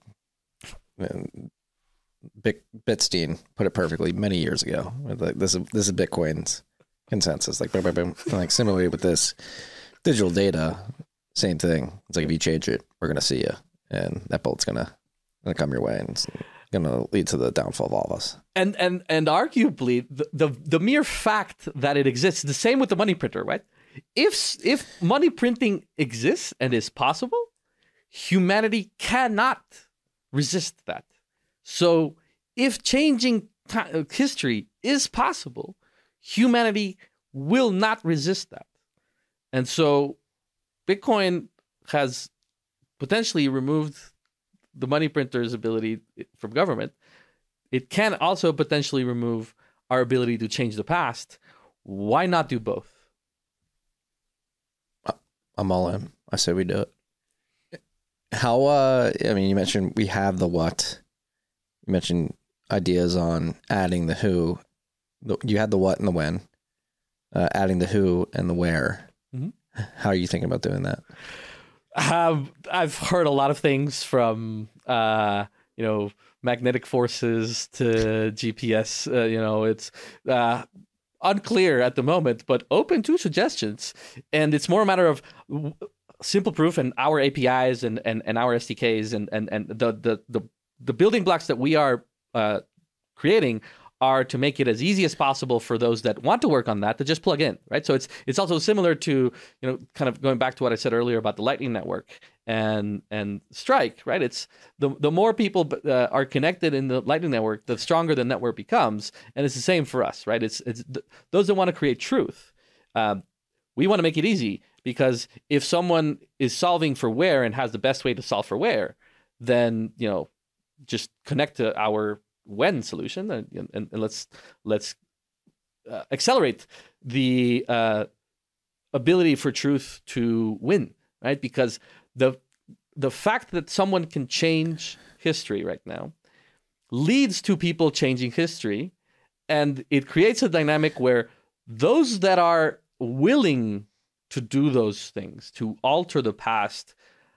Bit, Bitstein put it perfectly many years ago. Like this is this is Bitcoin's consensus. Like boom, boom, boom. Like similarly with this digital data, same thing. It's like if you change it, we're gonna see you, and that bullet's gonna gonna come your way, and it's gonna lead to the downfall of all of us. And and and arguably, the the, the mere fact that it exists, the same with the money printer, right? If if money printing exists and is possible, humanity cannot resist that. So if changing t- history is possible, humanity will not resist that. And so Bitcoin has potentially removed the money printer's ability from government. It can also potentially remove our ability to change the past. Why not do both? I'm all in. I say we do it. How, uh, I mean, you mentioned we have the what. You mentioned ideas on adding the who. You had the what and the when. Uh, adding the who and the where. Mm-hmm. How are you thinking about doing that? Um, I've heard a lot of things from, uh, you know, magnetic forces to G P S. Uh, you know, it's uh, unclear at the moment, but open to suggestions. And it's more a matter of Simple Proof and our A P Is and, and, and our S D Ks and, and, and the, the, the, the building blocks that we are uh, creating are to make it as easy as possible for those that want to work on that to just plug in, right? So it's it's also similar to, you know, kind of going back to what I said earlier about the Lightning Network and and Strike, right? It's the the more people uh, are connected in the Lightning Network, the stronger the network becomes, and it's the same for us, right? It's it's th- those that want to create truth. Um, we want to make it easy because if someone is solving for where and has the best way to solve for where, then you know, just connect to our when solution and, and, and let's let's uh, accelerate the uh, ability for truth to win, right? Because the the fact that someone can change history right now leads to people changing history, and it creates a dynamic where those that are willing to do those things, to alter the past,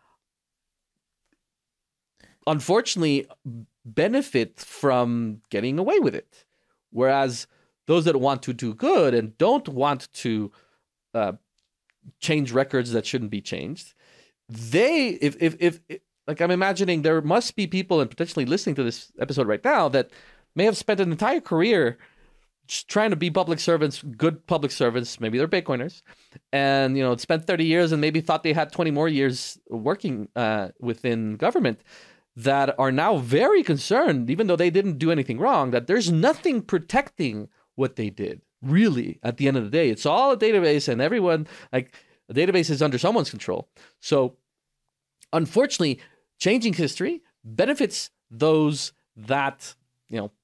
unfortunately benefit from getting away with it. Whereas those that want to do good and don't want to uh, change records that shouldn't be changed, they, if, if, if, if, like I'm imagining there must be people and potentially listening to this episode right now that may have spent an entire career just trying to be public servants, good public servants, maybe they're Bitcoiners, and, you know, spent thirty years and maybe thought they had twenty more years working uh, within government. that are now very concerned, even though they didn't do anything wrong, that there's nothing protecting what they did. Really, at the end of the day, it's all a database, and everyone, like, a database is under someone's control. So, unfortunately, changing history benefits those that, you know,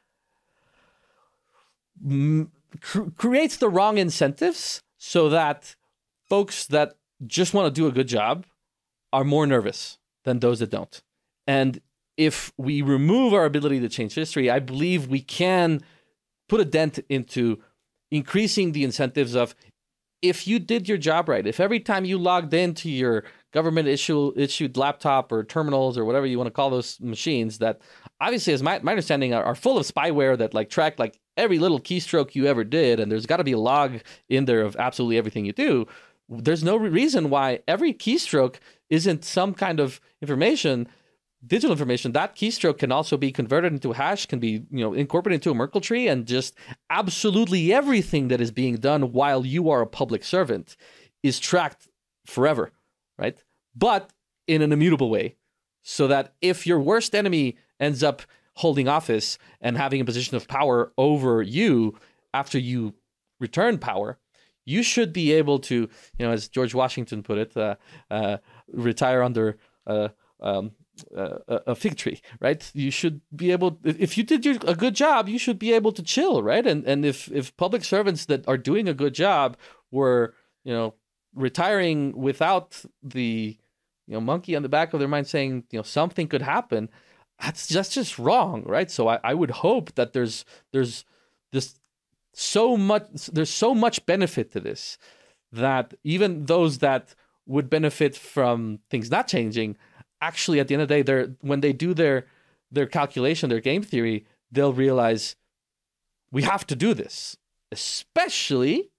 m- cr- creates the wrong incentives so that folks that just want to do a good job are more nervous than those that don't. And if we remove our ability to change history, I believe we can put a dent into increasing the incentives of, if you did your job right, if every time you logged into your government issue, issued laptop or terminals or whatever you want to call those machines, that obviously, as my, my understanding, are, are full of spyware that like track like every little keystroke you ever did, and there's got to be a log in there of absolutely everything you do. There's no reason why every keystroke isn't some kind of information, digital information. That keystroke can also be converted into a hash, can be, you know, incorporated into a Merkle tree, and just absolutely everything that is being done while you are a public servant is tracked forever, right? But in an immutable way, so that if your worst enemy ends up holding office and having a position of power over you after you return power, you should be able to, you know, as George Washington put it, uh, uh, retire under uh, um, uh, a fig tree, right? You should be able, if you did your, a good job, you should be able to chill, right? And and if if public servants that are doing a good job were, you know, retiring without the, you know, monkey on the back of their mind saying, you know, something could happen, that's just just wrong, right? So I, I would hope that there's there's this so much there's so much benefit to this that even those that would benefit from things not changing, actually, at the end of the day, they're when they do their their calculation, their game theory, they'll realize we have to do this, especially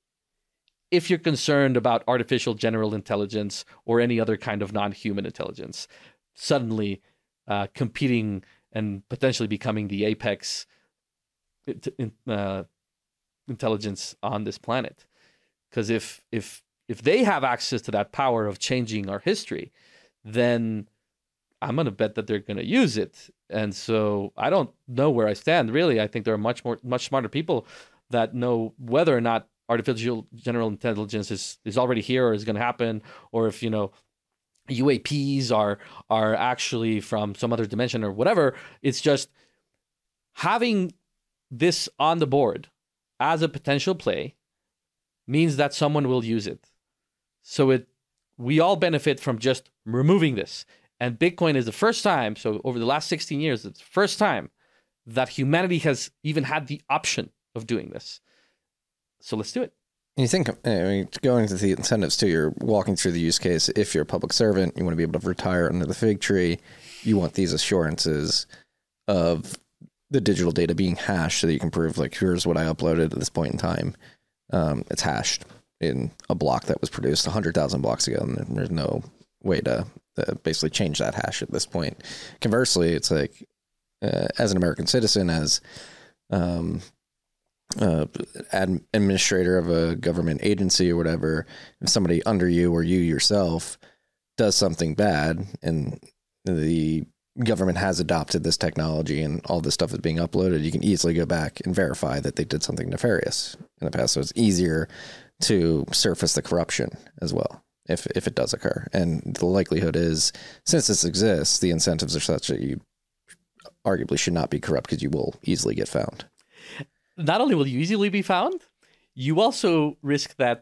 if you're concerned about artificial general intelligence or any other kind of non-human intelligence suddenly uh, competing and potentially becoming the apex uh, intelligence on this planet. Because if if if they have access to that power of changing our history, then I'm going to bet that they're going to use it. And so I don't know where I stand, really. I think there are much more, much smarter people that know whether or not artificial general intelligence is, is already here or is going to happen, or if, you know, U A Ps are are actually from some other dimension or whatever. It's just having this on the board as a potential play means that someone will use it. So it we all benefit from just removing this. And Bitcoin is the first time, so over the last sixteen years, it's the first time that humanity has even had the option of doing this. So let's do it. And you think, I mean, going to the incentives too, you're walking through the use case. If you're a public servant, you want to be able to retire under the fig tree. You want these assurances of the digital data being hashed so that you can prove, like, here's what I uploaded at this point in time. Um, it's hashed in a block that was produced one hundred thousand blocks ago, and there's no way to, to basically change that hash at this point. Conversely, it's like, uh, as an American citizen, as um, uh, ad- administrator of a government agency or whatever, if somebody under you or you yourself does something bad and the government has adopted this technology and all this stuff is being uploaded, you can easily go back and verify that they did something nefarious in the past. So it's easier to surface the corruption as well, if if it does occur. And the likelihood is, since this exists, the incentives are such that you arguably should not be corrupt because you will easily get found. Not only will you easily be found, you also risk that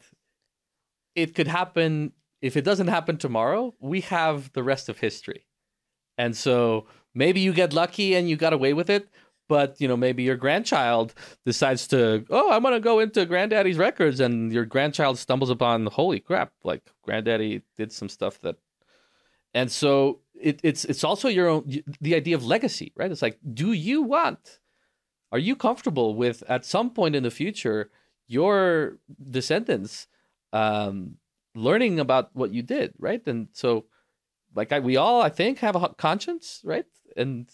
it could happen. If it doesn't happen tomorrow, we have the rest of history. And so maybe you get lucky and you got away with it, but, you know, maybe your grandchild decides to, oh, I'm going to go into granddaddy's records, and your grandchild stumbles upon, holy crap, like granddaddy did some stuff that, and so it, it's, it's also your own, the idea of legacy, right? It's like, do you want, are you comfortable with, at some point in the future, your descendants um, learning about what you did, right? And so, like, I, we all, I think, have a conscience, right? And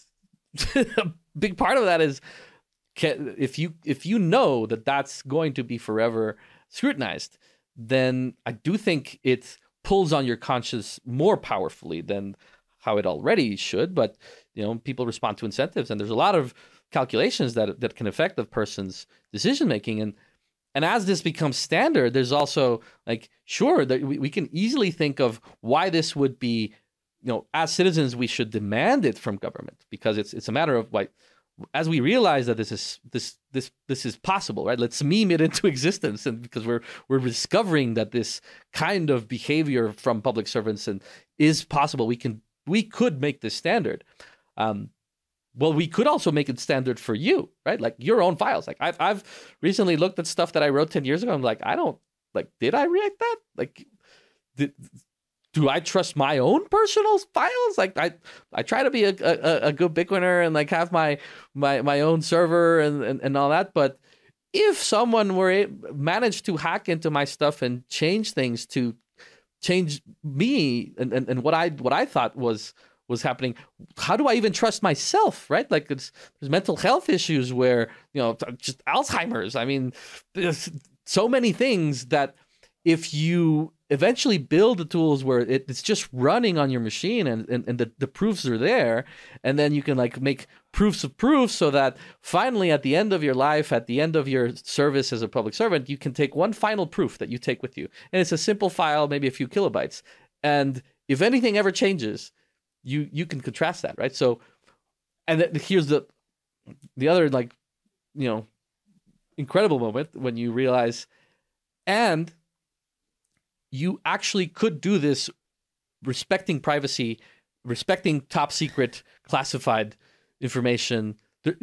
a big part of that is, can, if you if you know that that's going to be forever scrutinized, then I do think it pulls on your conscience more powerfully than how it already should, but you know, people respond to incentives, and there's a lot of calculations that that can affect a person's decision making. And and as this becomes standard, there's also like, sure, that we, we can easily think of why this would be, you know, as citizens, we should demand it from government, because it's it's a matter of like, as we realize that this is this this this is possible, right? Let's meme it into existence, and because we're we're discovering that this kind of behavior from public servants and is possible, we can we could make this standard. Um, well, we could also make it standard for you, right? Like your own files. Like I've I've recently looked at stuff that I wrote ten years ago. I'm like, I don't like. Did I react that? Like, did. Do I trust my own personal files? Like I, I try to be a, a, a good Bitcoiner and like have my my my own server and, and, and all that. But if someone were a, managed to hack into my stuff and change things to change me and, and, and what I what I thought was was happening, how do I even trust myself? Right? Like it's there's mental health issues where, you know, just Alzheimer's. I mean, there's so many things that if you eventually build the tools where it, it's just running on your machine and, and, and the, the proofs are there, and then you can like make proofs of proofs so that finally at the end of your life, at the end of your service as a public servant, you can take one final proof that you take with you. And it's a simple file, maybe a few kilobytes. And if anything ever changes, you you can contrast that, right? So, and th- here's the the other like, you know, incredible moment when you realize, and you actually could do this respecting privacy, respecting top secret classified information.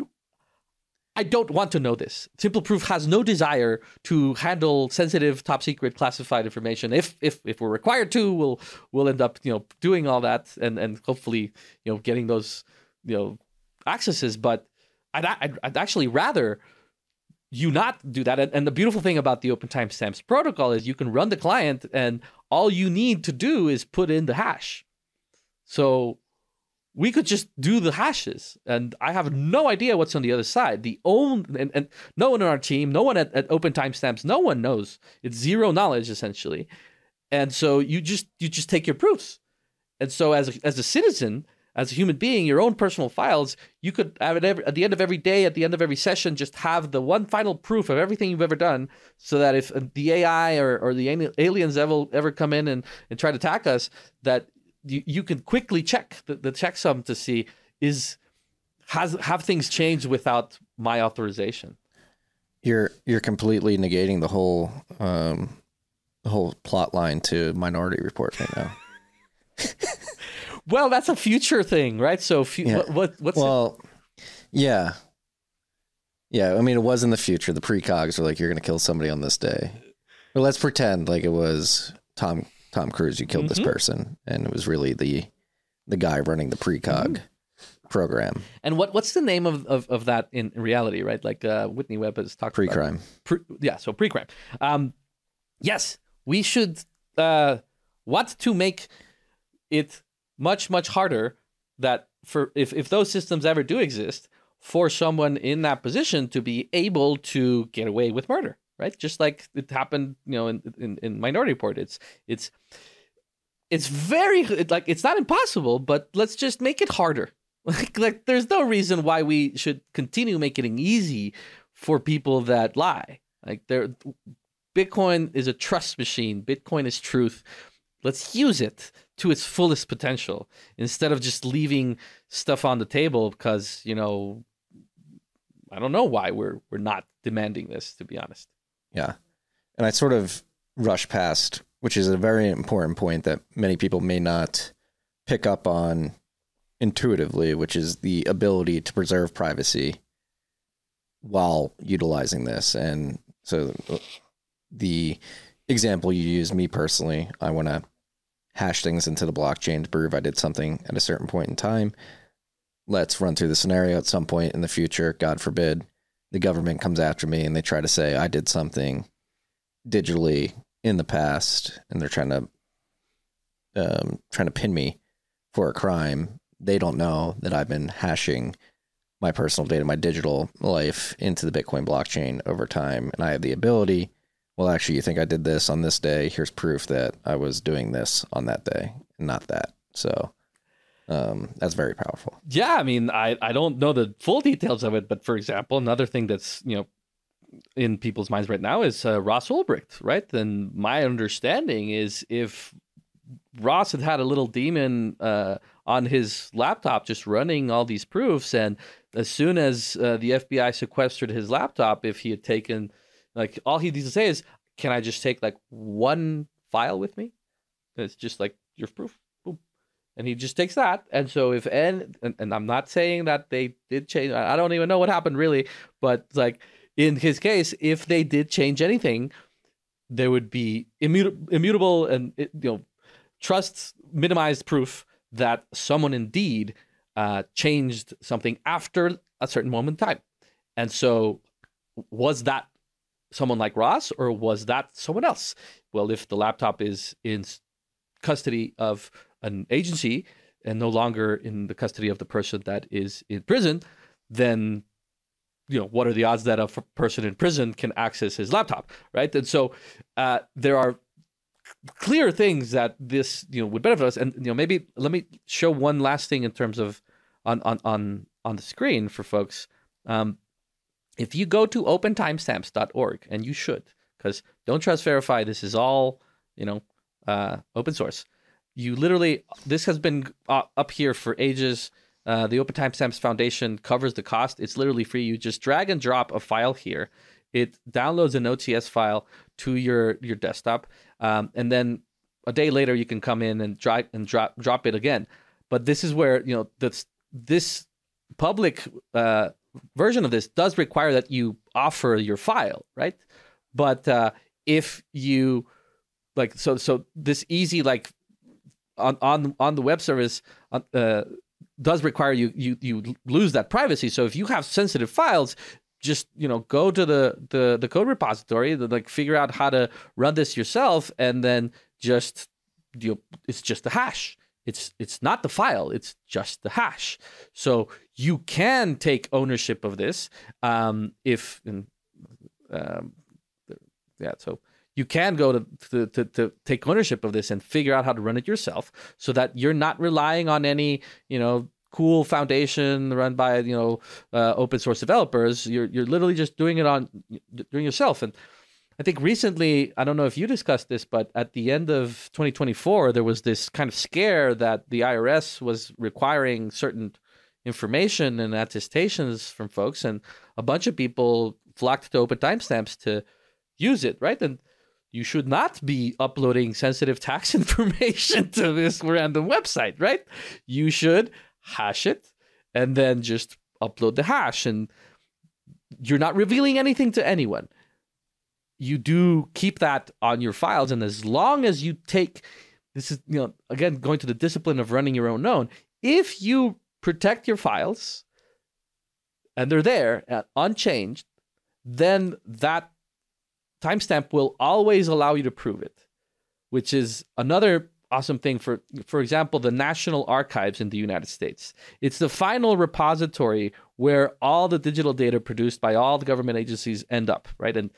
I don't want to know this. Simple Proof has no desire to handle sensitive, top secret classified information. If if if we're required to, we'll we'll end up, you know, doing all that and and hopefully, you know, getting those, you know, accesses. But I'd I'd, I'd actually rather you not do that. And, and the beautiful thing about the Open Timestamps protocol is you can run the client and all you need to do is put in the hash. So we could just do the hashes and I have no idea what's on the other side. The own and, and no one on our team, no one at, at Open Timestamps, no one knows. It's zero knowledge essentially. And so you just you just take your proofs. And so as a, as a citizen, as a human being, your own personal files, you could have it every, at the end of every day, at the end of every session, just have the one final proof of everything you've ever done, so that if the A I or, or the aliens ever ever come in and, and try to attack us, that you, you can quickly check the, the checksum to see is has have things changed without my authorization. You're you're completely negating the whole um, the whole plot line to Minority Report right now. Well, that's a future thing, right? So, fu- yeah. what, what what's well, it? yeah, yeah. I mean, it was in the future. The precogs were like, "You're going to kill somebody on this day." But let's pretend like it was Tom Tom Cruise. You killed mm-hmm. this person, and it was really the the guy running the precog mm-hmm. program. And what what's the name of, of, of that in reality? Right, like uh, Whitney Webb has talked pre-crime. about pre, yeah, so pre-crime. Um, yes, we should uh, want to make it much, much harder that for if, if those systems ever do exist, for someone in that position to be able to get away with murder, right? Just like it happened, you know, in, in, in Minority Report. It's it's it's very like it's not impossible, but let's just make it harder. Like like there's no reason why we should continue making it easy for people that lie. Like there, Bitcoin is a trust machine. Bitcoin is truth. Let's use it to its fullest potential instead of just leaving stuff on the table because, you know, I don't know why we're we're not demanding this, to be honest. Yeah. And I sort of rush past, which is a very important point that many people may not pick up on intuitively, which is the ability to preserve privacy while utilizing this. And so the example you use, me personally, I want to hash things into the blockchain to prove I did something at a certain point in time. Let's run through the scenario at some point in the future. God forbid the government comes after me and they try to say I did something digitally in the past and they're trying to um, trying to pin me for a crime. They don't know that I've been hashing my personal data, my digital life into the Bitcoin blockchain over time. And I have the ability, well, actually, you think I did this on this day. Here's proof that I was doing this on that day, and not that. So Um, that's very powerful. Yeah, I mean, I, I don't know the full details of it, but for example, another thing that's, you know, in people's minds right now is uh, Ross Ulbricht, right? And my understanding is if Ross had had a little demon uh, on his laptop just running all these proofs, and as soon as uh, the F B I sequestered his laptop, if he had taken, like, all he needs to say is, can I just take like one file with me? It's just like your proof. Boom. And he just takes that. And so if, and, and, and I'm not saying that they did change, I don't even know what happened really, but like in his case, if they did change anything, there would be immut- immutable and, you know, trust minimized proof that someone indeed uh, changed something after a certain moment in time. And so was that someone like Ross, or was that someone else? Well, if the laptop is in custody of an agency and no longer in the custody of the person that is in prison, then, you know, what are the odds that a f- person in prison can access his laptop, right? And so uh, there are clear things that this, you know, would benefit us. And, you know, maybe let me show one last thing in terms of on on on, on the screen for folks. Um, if you go to open timestamps dot org, and you should, because Don't Trust Verify, this is all, you know, uh, open source. You literally, this has been uh, up here for ages. Uh, the Open Timestamps Foundation covers the cost. It's literally free. You just drag and drop a file here. It downloads an O T S file to your your desktop, um, and then a day later you can come in and drop and drop drop it again. But this is where, you know, this this public uh, version of this does require that you offer your file, right? But uh, if you like, so so this easy like on on on the web service uh, does require you you you lose that privacy. So if you have sensitive files, just, you know, go to the the the code repository, the, like figure out how to run this yourself, and then just, you know, it's just the hash. It's it's not the file, it's just the hash. So you can take ownership of this um, if, um, yeah, so you can go to, to, to, to take ownership of this and figure out how to run it yourself so that you're not relying on any, you know, cool foundation run by, you know, uh, open source developers. You're you're literally just doing it on doing yourself. And I think recently, I don't know if you discussed this, but at the end of twenty twenty-four, there was this kind of scare that the I R S was requiring certain information and attestations from folks, and a bunch of people flocked to Open Timestamps to use it, right? And you should not be uploading sensitive tax information to this random website, right? You should hash it and then just upload the hash, and you're not revealing anything to anyone. You do keep that on your files, and as long as you take, this is, you know, again, going to the discipline of running your own node, if you protect your files and they're there uh, unchanged, then that timestamp will always allow you to prove it, which is another awesome thing. For for example, the National Archives in the United States. It's the final repository where all the digital data produced by all the government agencies end up, right? And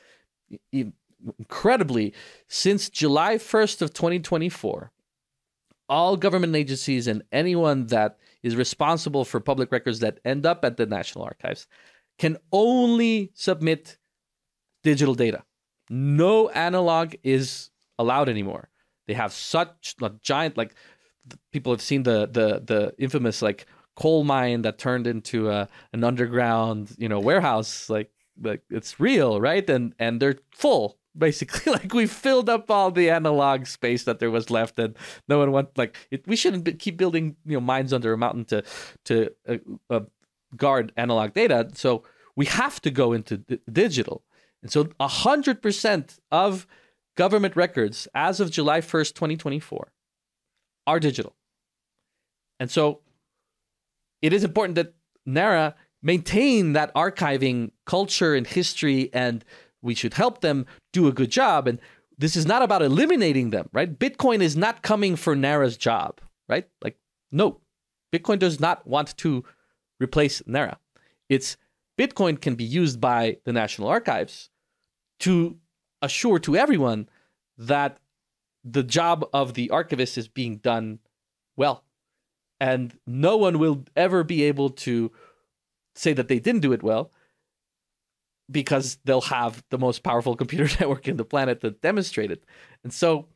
incredibly, since July first of twenty twenty-four, all government agencies and anyone that is responsible for public records that end up at the National Archives can only submit digital data. No analog is allowed anymore. They have such a giant, like, people have seen the the the infamous like coal mine that turned into a, an underground, you know, warehouse. Like, like it's real, right? And and they're full, basically. Like, we filled up all the analog space that there was left, and no one wants, like, it, we shouldn't be, keep building, you know, mines under a mountain to to uh, uh, guard analog data. So we have to go into d- digital. And so one hundred percent of government records as of July first, twenty twenty-four are digital. And so it is important that NARA maintain that archiving culture and history, and we should help them do a good job. And this is not about eliminating them, right? Bitcoin is not coming for NARA's job, right? Like, no, Bitcoin does not want to replace NARA. It's Bitcoin can be used by the National Archives to assure to everyone that the job of the archivist is being done well. and no one will ever be able to say that they didn't do it well, because they'll have the most powerful computer network in the planet to demonstrate it. And so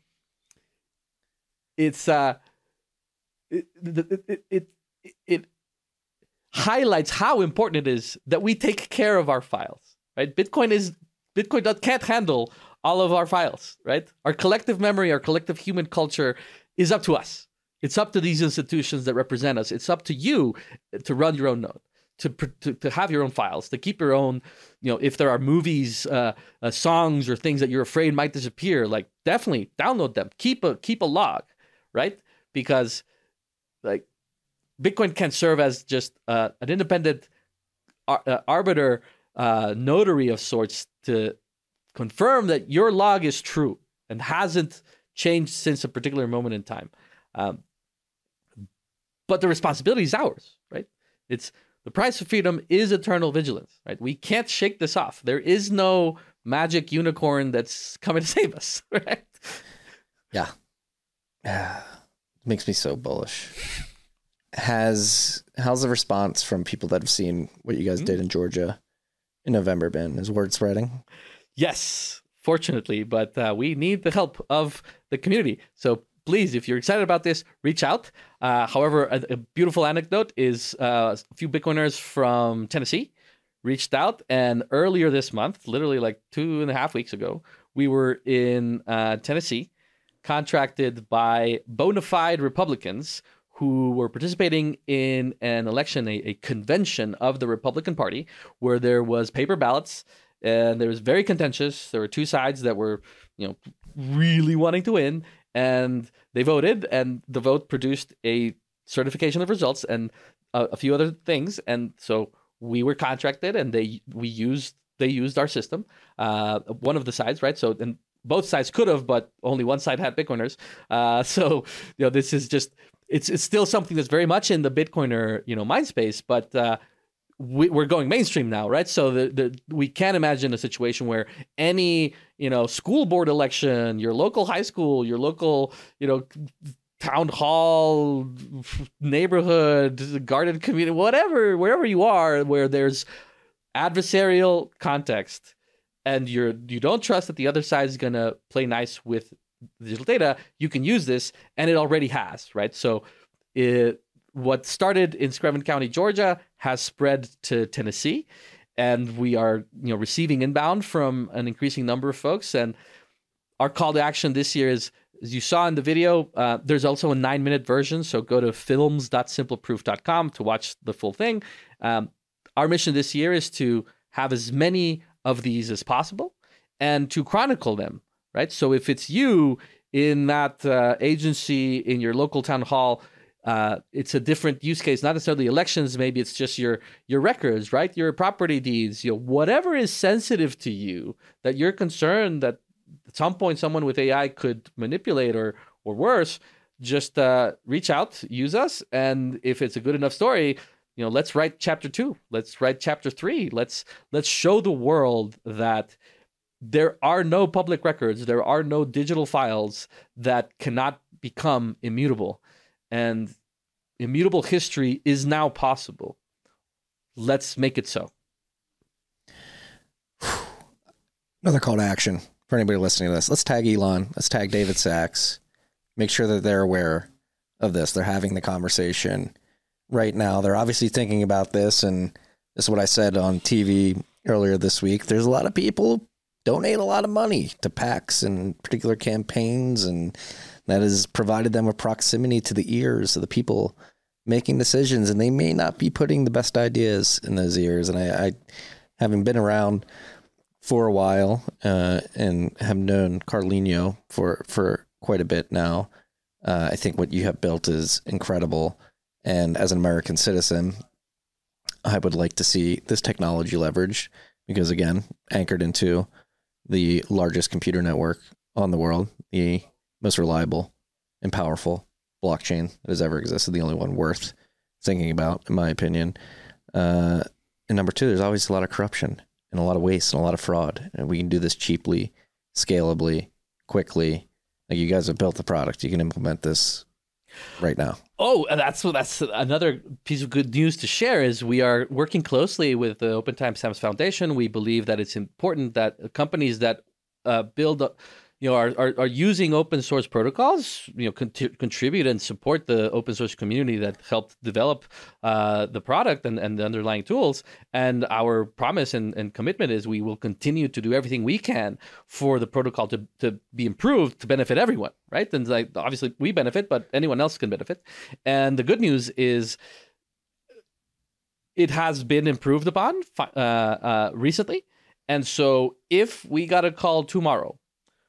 it's uh it it it, it, it highlights how important it is that we take care of our files, right? Bitcoin is Bitcoin that can't handle all of our files, right? Our collective memory, our collective human culture is up to us. It's up to these institutions that represent us. It's up to you to run your own node, to to, to have your own files, to keep your own, you know, if there are movies, uh, uh, songs, or things that you're afraid might disappear, like definitely download them. Keep a keep a log, right? Because like Bitcoin can serve as just uh, an independent ar- uh, arbiter, uh, notary of sorts to confirm that your log is true and hasn't changed since a particular moment in time. Um, but the responsibility is ours, right? It's the price of freedom is eternal vigilance, right? We can't shake this off. There is no magic unicorn that's coming to save us, right? Yeah. Makes me so bullish. Has how's the response from people that have seen what you guys mm-hmm. did in Georgia in November been? Is word spreading? Yes, fortunately, but uh, we need the help of the community. So please, if you're excited about this, reach out. Uh, however, a, a beautiful anecdote is uh, a few Bitcoiners from Tennessee reached out, and earlier this month, literally like two and a half weeks ago, we were in uh, Tennessee, contracted by bona fide Republicans who were participating in an election, a, a convention of the Republican Party, where there was paper ballots, and there was very contentious. There were two sides that were, you know, really wanting to win, and they voted, and the vote produced a certification of results and a, a few other things. And so we were contracted, and they we used they used our system, uh, one of the sides, right? So and both sides could have, but only one side had Bitcoiners. Uh, so you know, this is just. It's it's still something that's very much in the Bitcoiner, you know, mind space, but uh, we, we're going mainstream now, right? So the, the we can't imagine a situation where any, you know, school board election, your local high school, your local, you know, town hall, neighborhood, garden community, whatever, wherever you are, where there's adversarial context, and you're you don't trust that the other side is gonna play nice with digital data, you can use this, and it already has, right? So it, what started in Screven County, Georgia, has spread to Tennessee, and we are, you know, receiving inbound from an increasing number of folks. And our call to action this year is, as you saw in the video, uh, there's also a nine-minute version, so go to films dot simple proof dot com to watch the full thing. Um, our mission this year is to have as many of these as possible and to chronicle them. Right. So if it's you in that uh, agency in your local town hall, uh, it's a different use case, not necessarily elections. Maybe it's just your your records, right? Your property deeds, you know, whatever is sensitive to you that you're concerned that at some point someone with A I could manipulate or or worse, just uh, reach out, use us. And if it's a good enough story, you know, let's write chapter two. Let's write chapter three. Let's let's show the world that there are no public records, there are no digital files that cannot become immutable. And immutable history is now possible. Let's make it so. Another call to action for anybody listening to this. Let's tag Elon. Let's tag David Sacks. Make sure that they're aware of this. They're having the conversation right now. They're obviously thinking about this. And this is what I said on T V earlier this week. There's a lot of people donate a lot of money to PACs and particular campaigns, and that has provided them a proximity to the ears of the people making decisions, and they may not be putting the best ideas in those ears. And I, I having been around for a while uh, and have known Carlinho for, for quite a bit now, uh, I think what you have built is incredible. And as an American citizen, I would like to see this technology leveraged because, again, anchored into the largest computer network on the world, the most reliable and powerful blockchain that has ever existed, the only one worth thinking about, in my opinion. Uh, and number two, there's always a lot of corruption and a lot of waste and a lot of fraud. And we can do this cheaply, scalably, quickly. Like, you guys have built the product. You can implement this right now? Oh, that's that's another piece of good news to share is we are working closely with the Open Timestamps Foundation. We believe that it's important that companies that uh, build, you know, are, are are using open source protocols, you know, con- contribute and support the open source community that helped develop uh, the product and, and the underlying tools. And our promise and, and commitment is we will continue to do everything we can for the protocol to, to be improved to benefit everyone, right? And like obviously we benefit, but anyone else can benefit. And the good news is it has been improved upon uh, uh, recently. And so if we got a call tomorrow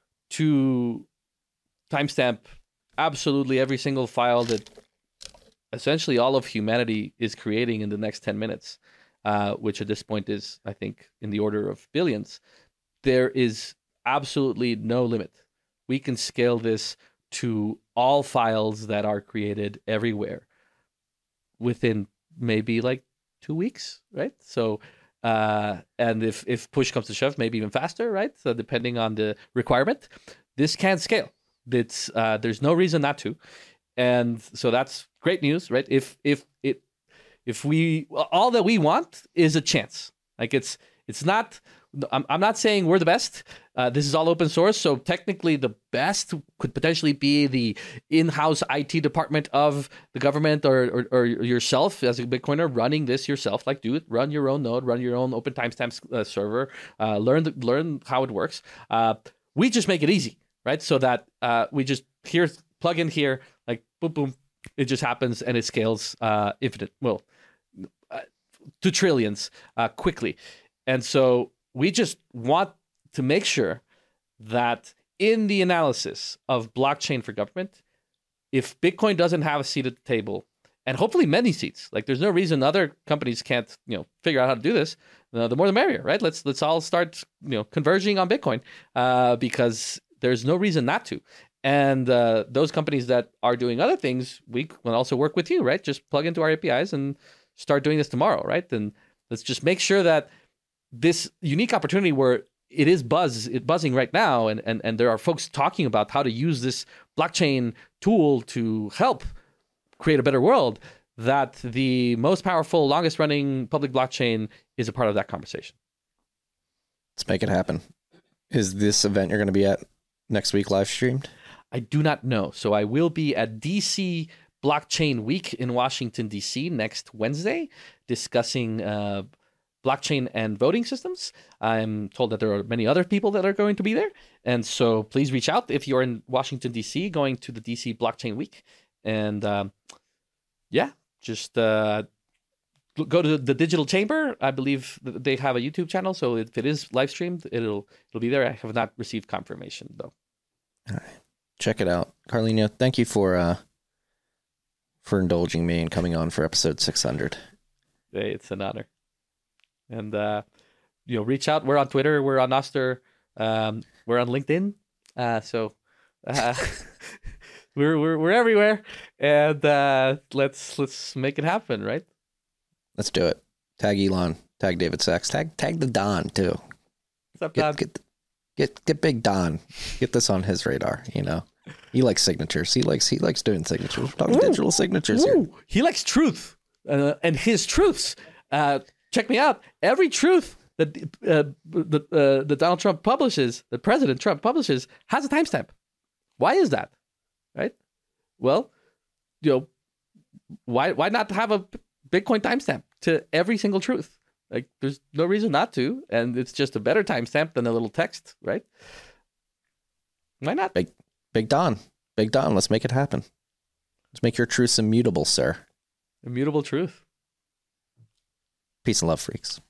to timestamp absolutely every single file that essentially all of humanity is creating in the next ten minutes, uh, which at this point is, I think, in the order of billions, there is absolutely no limit. We can scale this to all files that are created everywhere within maybe like two weeks, right? So Uh, and if, if push comes to shove, maybe even faster, right? So depending on the requirement, this can scale. It's uh, there's no reason not to, and so that's great news, right? If if it if we all that we want is a chance, like it's it's not. I'm I'm not saying we're the best. Uh, this is all open source, so technically the best could potentially be the in-house I T department of the government or, or or yourself as a Bitcoiner running this yourself. Like, do it, run your own node, run your own open timestamps uh, server, uh, learn the, learn how it works. Uh, we just make it easy, right? So that uh, we just here plug in here, like boom, boom, it just happens and it scales uh, infinite, well, uh, to trillions uh, quickly, and so. We just want to make sure that in the analysis of blockchain for government, if Bitcoin doesn't have a seat at the table, and hopefully many seats, like there's no reason other companies can't, you know, figure out how to do this. Uh, the more the merrier, right? Let's let's all start, you know, converging on Bitcoin uh, because there's no reason not to. And uh, those companies that are doing other things, we can also work with you, right? Just plug into our A P Is and start doing this tomorrow, right? And let's just make sure that this unique opportunity where it is buzz, it buzzing right now, and, and, and there are folks talking about how to use this blockchain tool to help create a better world, that the most powerful, longest running public blockchain is a part of that conversation. Let's make it happen. Is this event you're going to be at next week live streamed? I do not know. So I will be at D C Blockchain Week in Washington, D C next Wednesday, discussing uh, blockchain and voting systems. I'm told that there are many other people that are going to be there. And so please reach out if you're in Washington, D C, going to the D C Blockchain Week. And um, yeah, just uh, go to the Digital Chamber. I believe they have a YouTube channel. So if it is live streamed, it'll, it'll be there. I have not received confirmation, though. All right. Check it out. Carlinho, thank you for uh, for indulging me and coming on for episode six hundred. Hey, it's an honor. And, uh, you know, reach out. We're on Twitter. We're on Nostr. Um, we're on LinkedIn. Uh, so uh, we're, we're, we're everywhere. And uh, let's, let's make it happen, right? Let's do it. Tag Elon. Tag David Sachs. Tag, tag the Don, too. What's up, get, Don? Get, get, get Big Don. Get this on his radar, you know. He likes signatures. He likes he likes doing signatures. We're talking Ooh. digital signatures Ooh. here. He likes truth uh, and his truths. Uh, check me out. Every truth that uh, the, uh, that Donald Trump publishes, that President Trump publishes, has a timestamp. Why is that? Right? Well, you know, why why not have a Bitcoin timestamp to every single truth? Like, there's no reason not to, and it's just a better timestamp than a little text, right? Why not? Big, Big Don. Big Don, let's make it happen. Let's make your truths immutable, sir. Immutable truth. Peace and love, freaks.